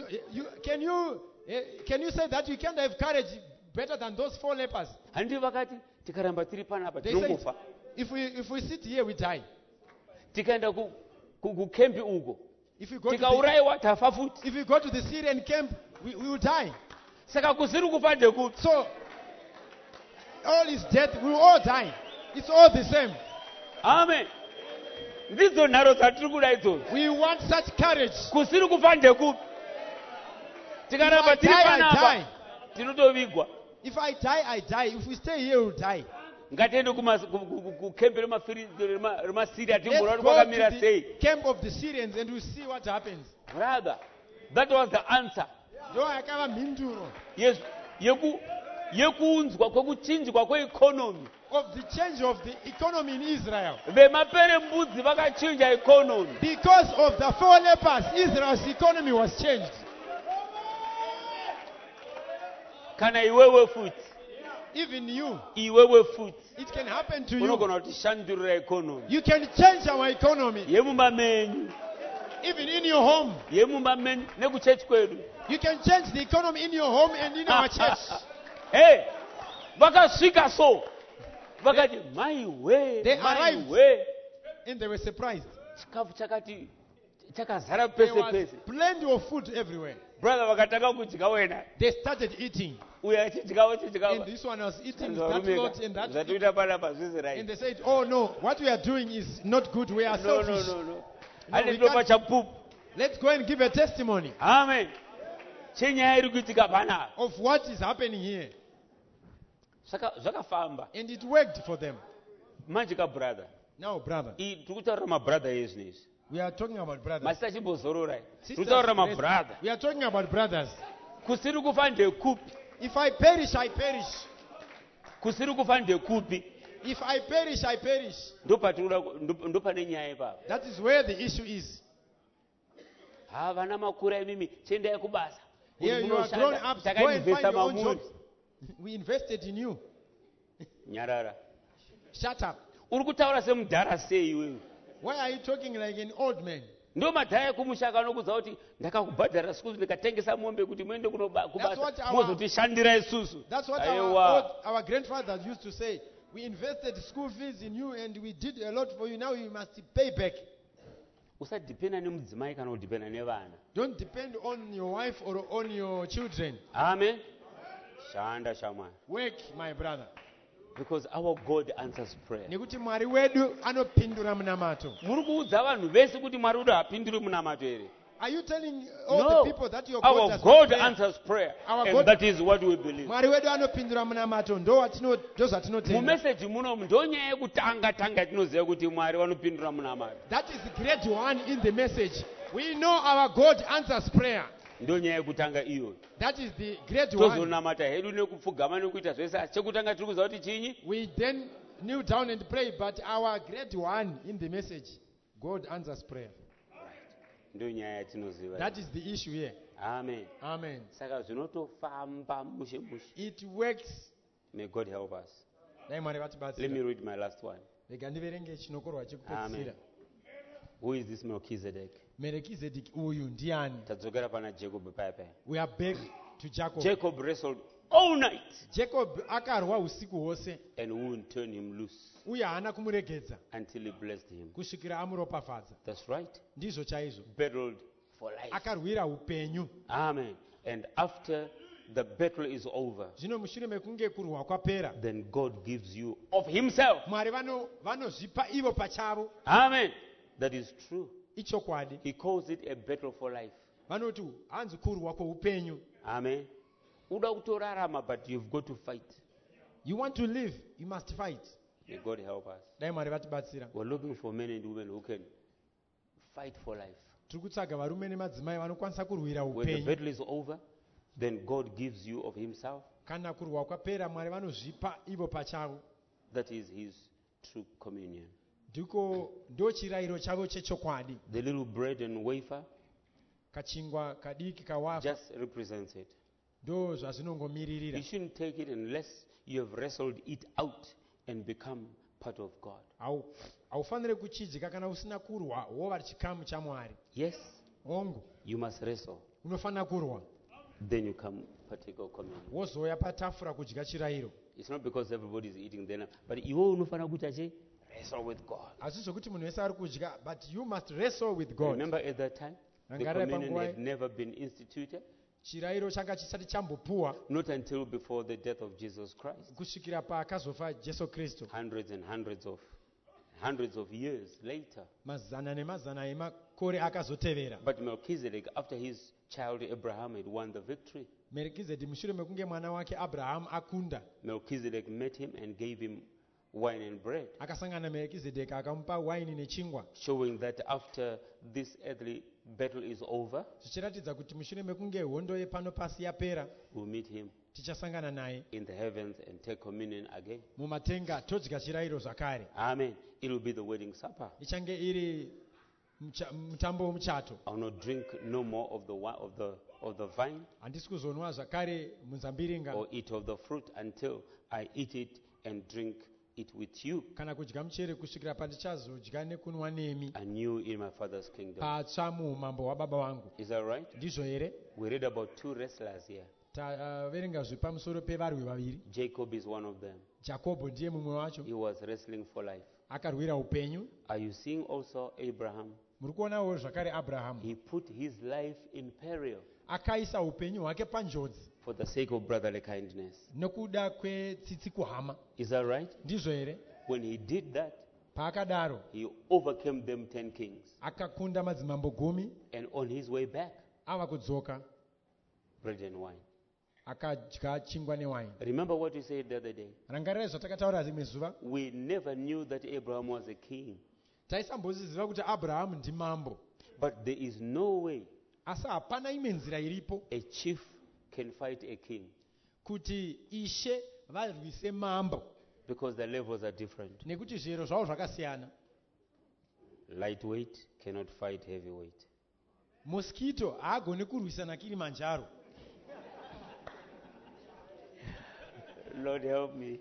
Can you say that you can't have courage better than those 4 lepers? Handi vakati tikaramba tiri panapa They said, tinongofa. if we sit here, we die. Tikaenda kukempi uko. If you go to Tikaurayiwa tafa futi. if you go to the Syrian camp, we will die. Saka kusiri kufa ndekuti. So all is death. We will all die. It's all the same. Amen. Ndidzo nharo dzatiri kuda idzodzo. We want such courage. Kusiri kufa ndekuti. Tikaramba If I tiri die, I panapa die. tinotovigwa. If I die, I die. If we stay here, we'll die. Ngatiende kukempi remasiriya Let's timbona kuti go kwakamira to sei. the camp of the Syrians and we'll see what happens. Brother, that was the answer. Ndo yakava mhinduro Yes, yekuunzwa kwekuchinjwa kweeconomy. of the change of the economy in Israel. Vemaperembudzi vakachinja economy. Because of the 4 lepers, Israel's economy was changed. Kana iwewe futi. Even you, Iwewe futi. it can happen to you. Unogona kutishandurira economy. You can change our economy. Yemumba menyu. Even in your home. Yemumba menyu nekuchechi kwedu. You can change the economy in your home and in our church. Hey, vakasvika so. Vakati my way. They My arrived. way. And they were surprised. Chikafu chakati chakazara There pese was pese. plenty of food everywhere. Brother vakatanga kudya wena. They started eating. Uya achidyawo And chidyawo. this one was eating that lot and that. Zvatoita panapa zvisi And right. they said, oh no, what we are doing is not good. We are No, selfish. no, no, no. No, Ane we ndopa can't- chapupu. Let's go and give a testimony Amen. Chenyaya iri kuitika panapa. of what is happening here. Zvakafamba. And it worked for them. Manje brother. Now, brother, Tiri kutaura mabrother ezvinezvi. we are talking about brothers. Masita chimbozororai. Tiri Sisters, kutaura yes, mabrother. we are talking about brothers. Kusiri kufa ndekupi. If I perish, I perish. Kusiri kufa ndekupi. If I perish, I perish. Ndopane nyaya ipapo. That is where the issue is. Vana makura imimi chendai kubasa. Here you are grown up, go and find your own jobs. We invested in you. Nyarara. Shut up. Uri kutaura semudhara sei iwewe? Why are you talking like an old man? Ndo madhara ekumusha anokuudza kuti ndakakubhadhara siku ndikatengesa mombe kuti muende That's kubasa what our- mozotishandira isusu. That's what Aiwa. our grandfathers used to say. We invested school fees in you and we did a lot for you. Now you must pay back. Usadhipenda nemudzimai kana kudhipenda nevana. Don't depend on your wife or on your children. Amen. Shanda shamwari. Work, my brother. Because our God answers prayer. Nekuti Mwari wedu anopindura munamato. Muri kuudza vanhu vese kuti Mwari wedu hapinduri munamato here? Are you telling all No. the people that your God Our does God not pray? answers prayer. Our And God- that is what we believe. Mwari wedu anopindura munamato. Ndozvatinotenda. Mumeseji muno ndonyaya yekutanga tanga tinoziva kuti Mwari vanopindura munamato. That is grade 1 in the message. We know our God answers prayer. Ndonyaya yekutanga iyo. That is the grade 1. Tozonamata hedu nekupfugama nekuita zvese asi chekutanga tiri kuziva kuti chinyi? We then kneel down and pray, but our grade 1 in the message, God answers prayer. Ndonyaya yatinoziva. That is the issue here. Amen. Amen. Saka zvinotofamba mushe mushe. It works. May God help us. Dai Mwari Let me vatibatsira. read my last one. Rega ndiverenge chinokorwa chekupedzisira. Who is this Melchizedek? Melchizedek uyu ndiani? Tadzokera pana Jacob paya. We are back to Jacob. Jacob wrestled all night Jacob akarwa usiku hwose and wouldn't turn him loose uye haana kumuregedza until he blessed him. kusvikira amuropafadza. That's right. Ndizvo chaizvo. Battled for life. Akarwira upenyu. Amen. And after the battle is over, Zvino mushure mekunge kurwa kwapera, then God gives you of himself. Mwari vanozvipa ivo pachavo. Amen. That is true. Ichokwadi. He calls it a battle for life. Vanoti hanzi kurwa kweupenyu. Amen. Uda kutorarama, but you've got to fight. You want to live, you must fight. May God help us. Dai Mwari vatibatsira. We're looking for men and women who can fight for life. Tiri kutsvaga varume nemadzimai vanokwanisa kurwira When the upenyu. battle is over, then God gives you of himself. Kana kurwa kwapera, Mwari vanozvipa ivo pachavo. That is his true communion. Ndiko ndo chirayiro chavo chechokwadi. The little bread and wafer Kachingwa kadiki kawafa just represents it. ndo zvazvinongomiririra. You shouldn't take it unless you have wrestled it out and become part of God. Haufaniri kuchidya kana usina kurwa wova chikamu chaMwari. Yes, Hongu, you must wrestle. unofanira kurwa Then you come partake of communion. wozouya patafura kudya chirayiro. It's not because everybody is eating then, but you unofanira kuita che? Wrestle with God. Hazvi zvokuti munhu wese ari kudya, but you must wrestle with God. Remember at that time, the Rangarai communion panguva had never been instituted, chirayiro changa chisati chambopuwa not until before the death of Jesus Christ. kusvikira paakazofa Jesu Kristu. Hundreds and hundreds of years later. Mazana nemazana emakore akazotevera. But Melchizedek, after his child Abraham had won the victory, Melchizedek mushure mekunge mwana wake Abraham akunda, Melchizedek met him and gave him wine and bread, akasangana Melchizedek akamupa waini nechingwa, showing that after this earthly battle is over, zvichiratidza kuti mushure mekunge hondo yepano pasi yapera, we'll meet him tichasangana naye in the heavens and take communion again. mumatenga todya chirayiro zvakare. Amen. It will be the wedding supper. Ichange iri mutambo womuchato. I will not drink no more of the vine Handisi kuzonwa zvakare munzambiringa or eat of the fruit until I eat it and drink it with you kana kudya muchere kusvikira pandichazodya nekunwa nemi anew in my Father's kingdom. patsva muumambo hwababa vangu. Is that right? Ndizvo here? We read about two wrestlers here. Taverenga zvepamusoro pevarwi vaviri. Jacob is one of them. Jakobho ndiye mumwe wacho, He was wrestling for life. akarwira upenyu. Are you seeing also Abraham muri kuonawo zvakare Abrahamu He put his life in peril akaisa upenyu hwake panjodzi for the sake of brotherly kindness. nokuda kwetsitsi kuhama. Is that right? Ndizvo here? When he did that, Paakadaro he overcame them 10 kings. akakunda madzimambo 10. And on his way back, Ava kudzoka bread and wine. akadya chingwa newaini. Remember what we said the other day? Rangarirai zvatakataura rimwe zuva. We never knew that Abraham was a king. Taisamboziziva kuti Abrahamu ndimambo. But there is no way Asi hapana imwe nzira iripo a chief can fight a king kuti ishe varwise mambo because the levels are different. nekuti zviyero zvavo zvakasiyana. Lightweight cannot fight heavyweight. Mosquito haagoni kurwisana Kilimanjaro. Lord help me.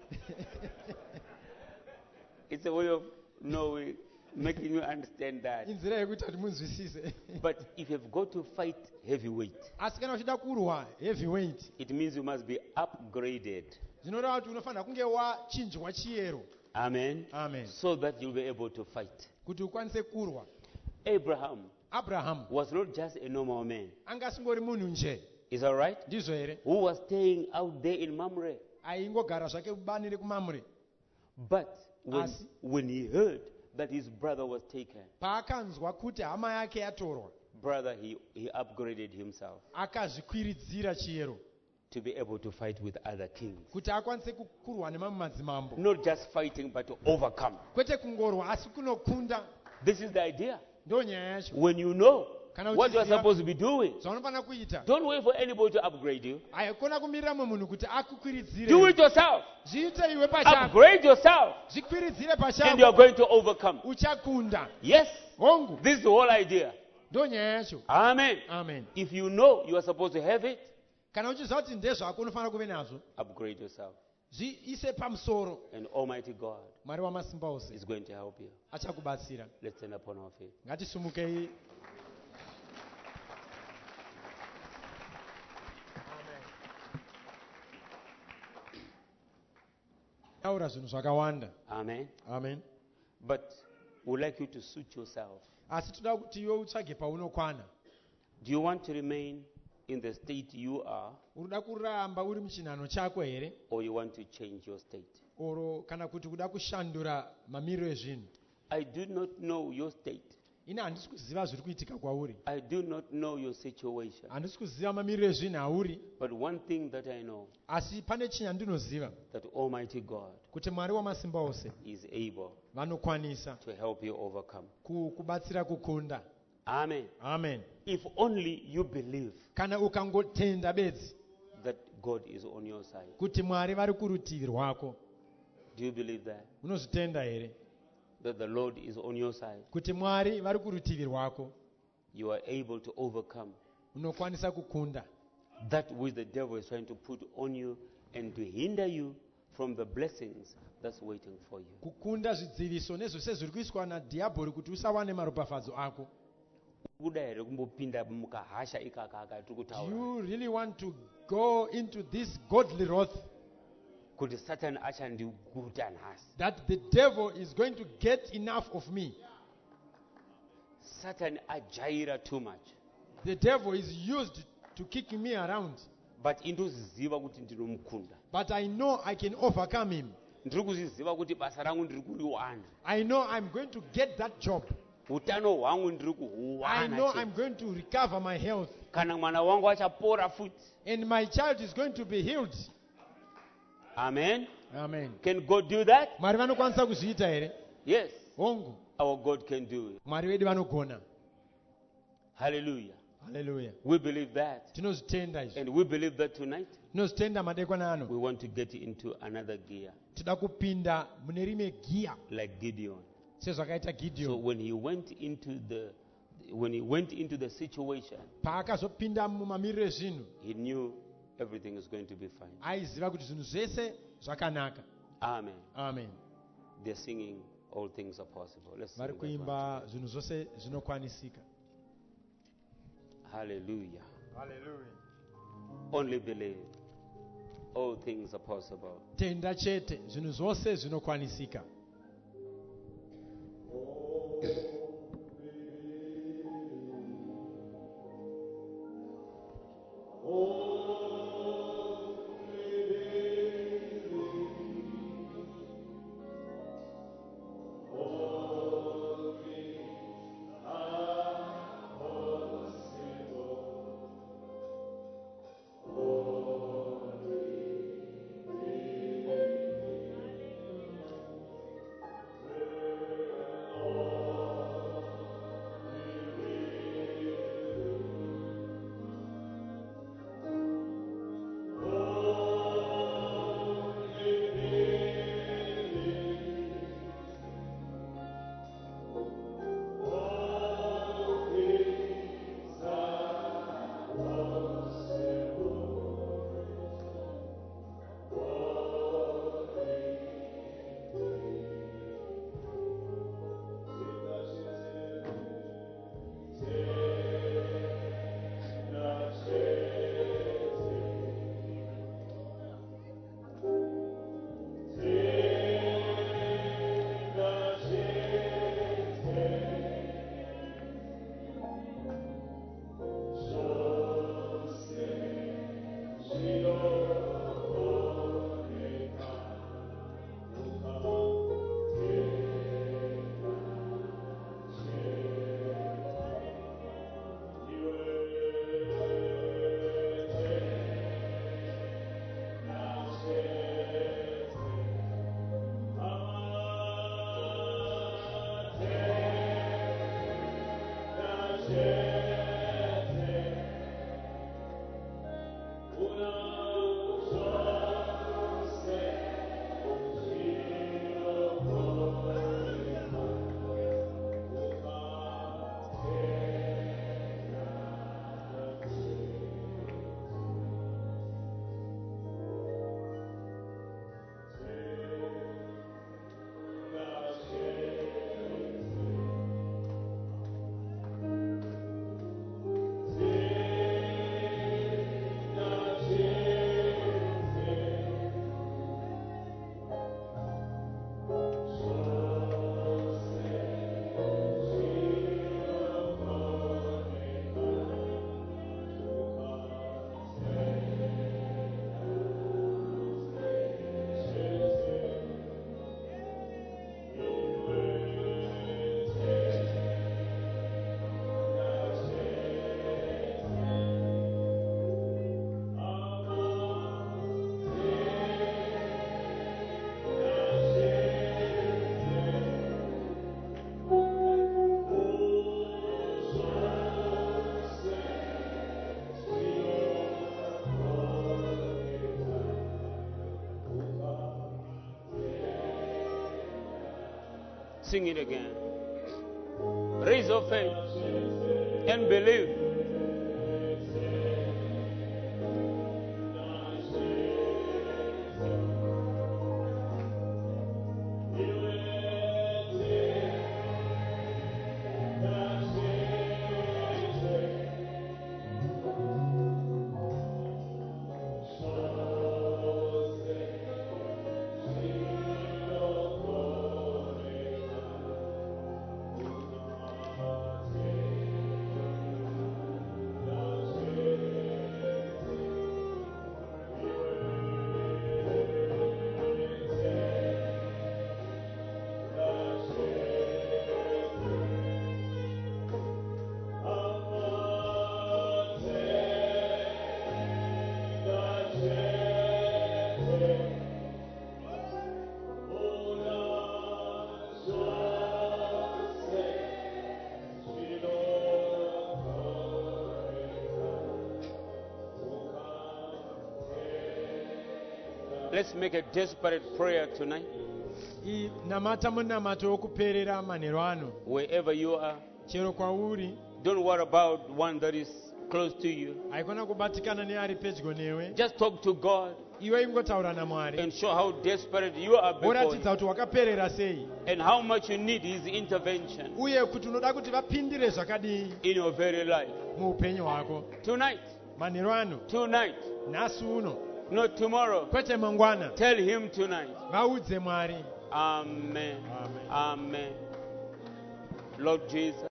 It's a way of knowing, making you understand that. Inzira yekuti kuti munzwisise. But if you've got to fight heavyweight, Asi kana uchida kurwa heavyweight, it means you must be upgraded. zvinoreva kuti unofanira kunge wachinjwa chiyero. Amen. Amen. So that you'll be able to fight. Kuti ukwanise kurwa. Abraham was not just a normal man. Anga asingori munhu nje. Is that right? Ndizvo here? Who was staying out there in Mamre. Aingogara zvake bani rekumamure. But Asi. when he heard that his brother was taken, Paakanzwa kuti hama yake yatorwa, brother, he upgraded himself akazvikwiridzira chiyero to be able to fight with other kings. kuti akwanise kurwa nemamwe madzimambo. Not just fighting, but to overcome. Kwete kungorwa asi kunokunda. This is the idea. Ndo nyaya yacho. When you know Kana what you are uchiziva supposed to be doing, zvaunofana kuita, don't wait for anybody to upgrade you. haikona kumirira mumwe munhu kuti akukwiridzire. Do it yourself. Zviite iwe pachako. Upgrade yourself, Zvikwiridzire and you are pachako. going to overcome. Uchakunda. Yes, Hongu. this is the whole idea. Ndo nyaya yacho. Amen. Amen. If you know you are supposed to have it, Kana uchiziva kuti ndezvako unofanira kuve nazvo, upgrade yourself. zviise pamusoro. And Almighty God Mwari wamasimba ose is going to help you. achakubatsira. Let's stand upon our feet. Ngatisumukei. Taura zvinhu zvakawanda. Amen. Amen. But we'd like you to suit yourself. Asi toda kuti iwe utsvage paunokwana. Do you want to remain in the state you are, Unoda kuramba uri muchinhano chako here, or you want to change your state? oro kana kuti kuda kushandura mamiriro ezvinhu? I do not know your state. Ine handisi kuziva zviri kuitika kwauri. I do not know your situation. Handisi kuziva mamiriro ezvinhu auri. But one thing that I know, Asi pane chinhandinoziva, that Almighty God kuti Mwari wamasimba ose is able vanokwanisa to help you overcome. kubatsira kukunda. Amen. Amen. If only you believe Kana ukangotenda bedzi that God is on your side. kuti Mwari vari kurutivi rwako. Do you believe that? Unozvitenda here That the Lord is on your side. kuti Mwari vari kurutivi rwako, You are able to overcome unokwanisa kukunda that which the devil is trying to put on you and to hinder you from the blessings that's waiting for you. kukunda zvidziviso nezvose zviri kuiswa nadhiabhori kuti usawane maropafadzo ako. Kuda here kumbopinda mukahasha ikaka akati Do kutaura you really want to go into this godly wrath kuti Satan achandiguta nhasi. that the devil is going to get enough of me? Satan ajaira too much. The devil is used to kick me around, But indozviziva kuti ndinomukunda. but I know I can overcome him. Ndiri kuzviziva kuti basa rangu ndiri kuriwana. I know I'm going to get that job. Utano hwangu ndiri I kuhuwana. know chete. I'm going to recover my health. Kana mwana wangu achapora futi. And my child is going to be healed. Amen. Amen. Can God do that? Mwari vanokwanisa kuzviita here? Yes. Hongu. Our God can do it. Mwari vedu vanogona. Hallelujah. Hallelujah. We believe that. Tinozvitenda izvi. And we believe that tonight Tinozvitenda madekwana ano. we want to get into another gear Tida kupinda mune rimwe giya like Gideon. sezvakaita So Gideon. when he went into the situation, Paakazopinda mumamiriro ezvinhu, he knew everything is going to be fine. aiziva kuti zvinhu zvese zvakanaka. Amen. Amen. They're singing all things are possible. Let's sing Vari that one. kuimba zvinhu zvose zvinokwanisika. Hallelujah. Hallelujah. Only believe. All things are possible. Tenda chete, zvinhu zvose zvinokwanisika. Sing it again. Raise your faith and believe. Let's make a desperate prayer tonight. namata munamato okuperera manero ano. Wherever you are, Chero kwa uri. don't worry about one that is close to you. Aikona kubatikana ne ari pedyo newe. Just talk to God Iwe ingotaura na Mwari. and show how desperate you are before Oratidza Him kuti wakaperera sei. and how much you need His intervention Uye kuti unoda kuti vapindire zvakadii in your very life. muupenyu hwako. Tonight, Manero ano. tonight, Nhasi uno. not tomorrow. Kwete mangwana. Tell Him tonight. Vaudze Mwari. Amen. Amen. Amen. Lord Jesus.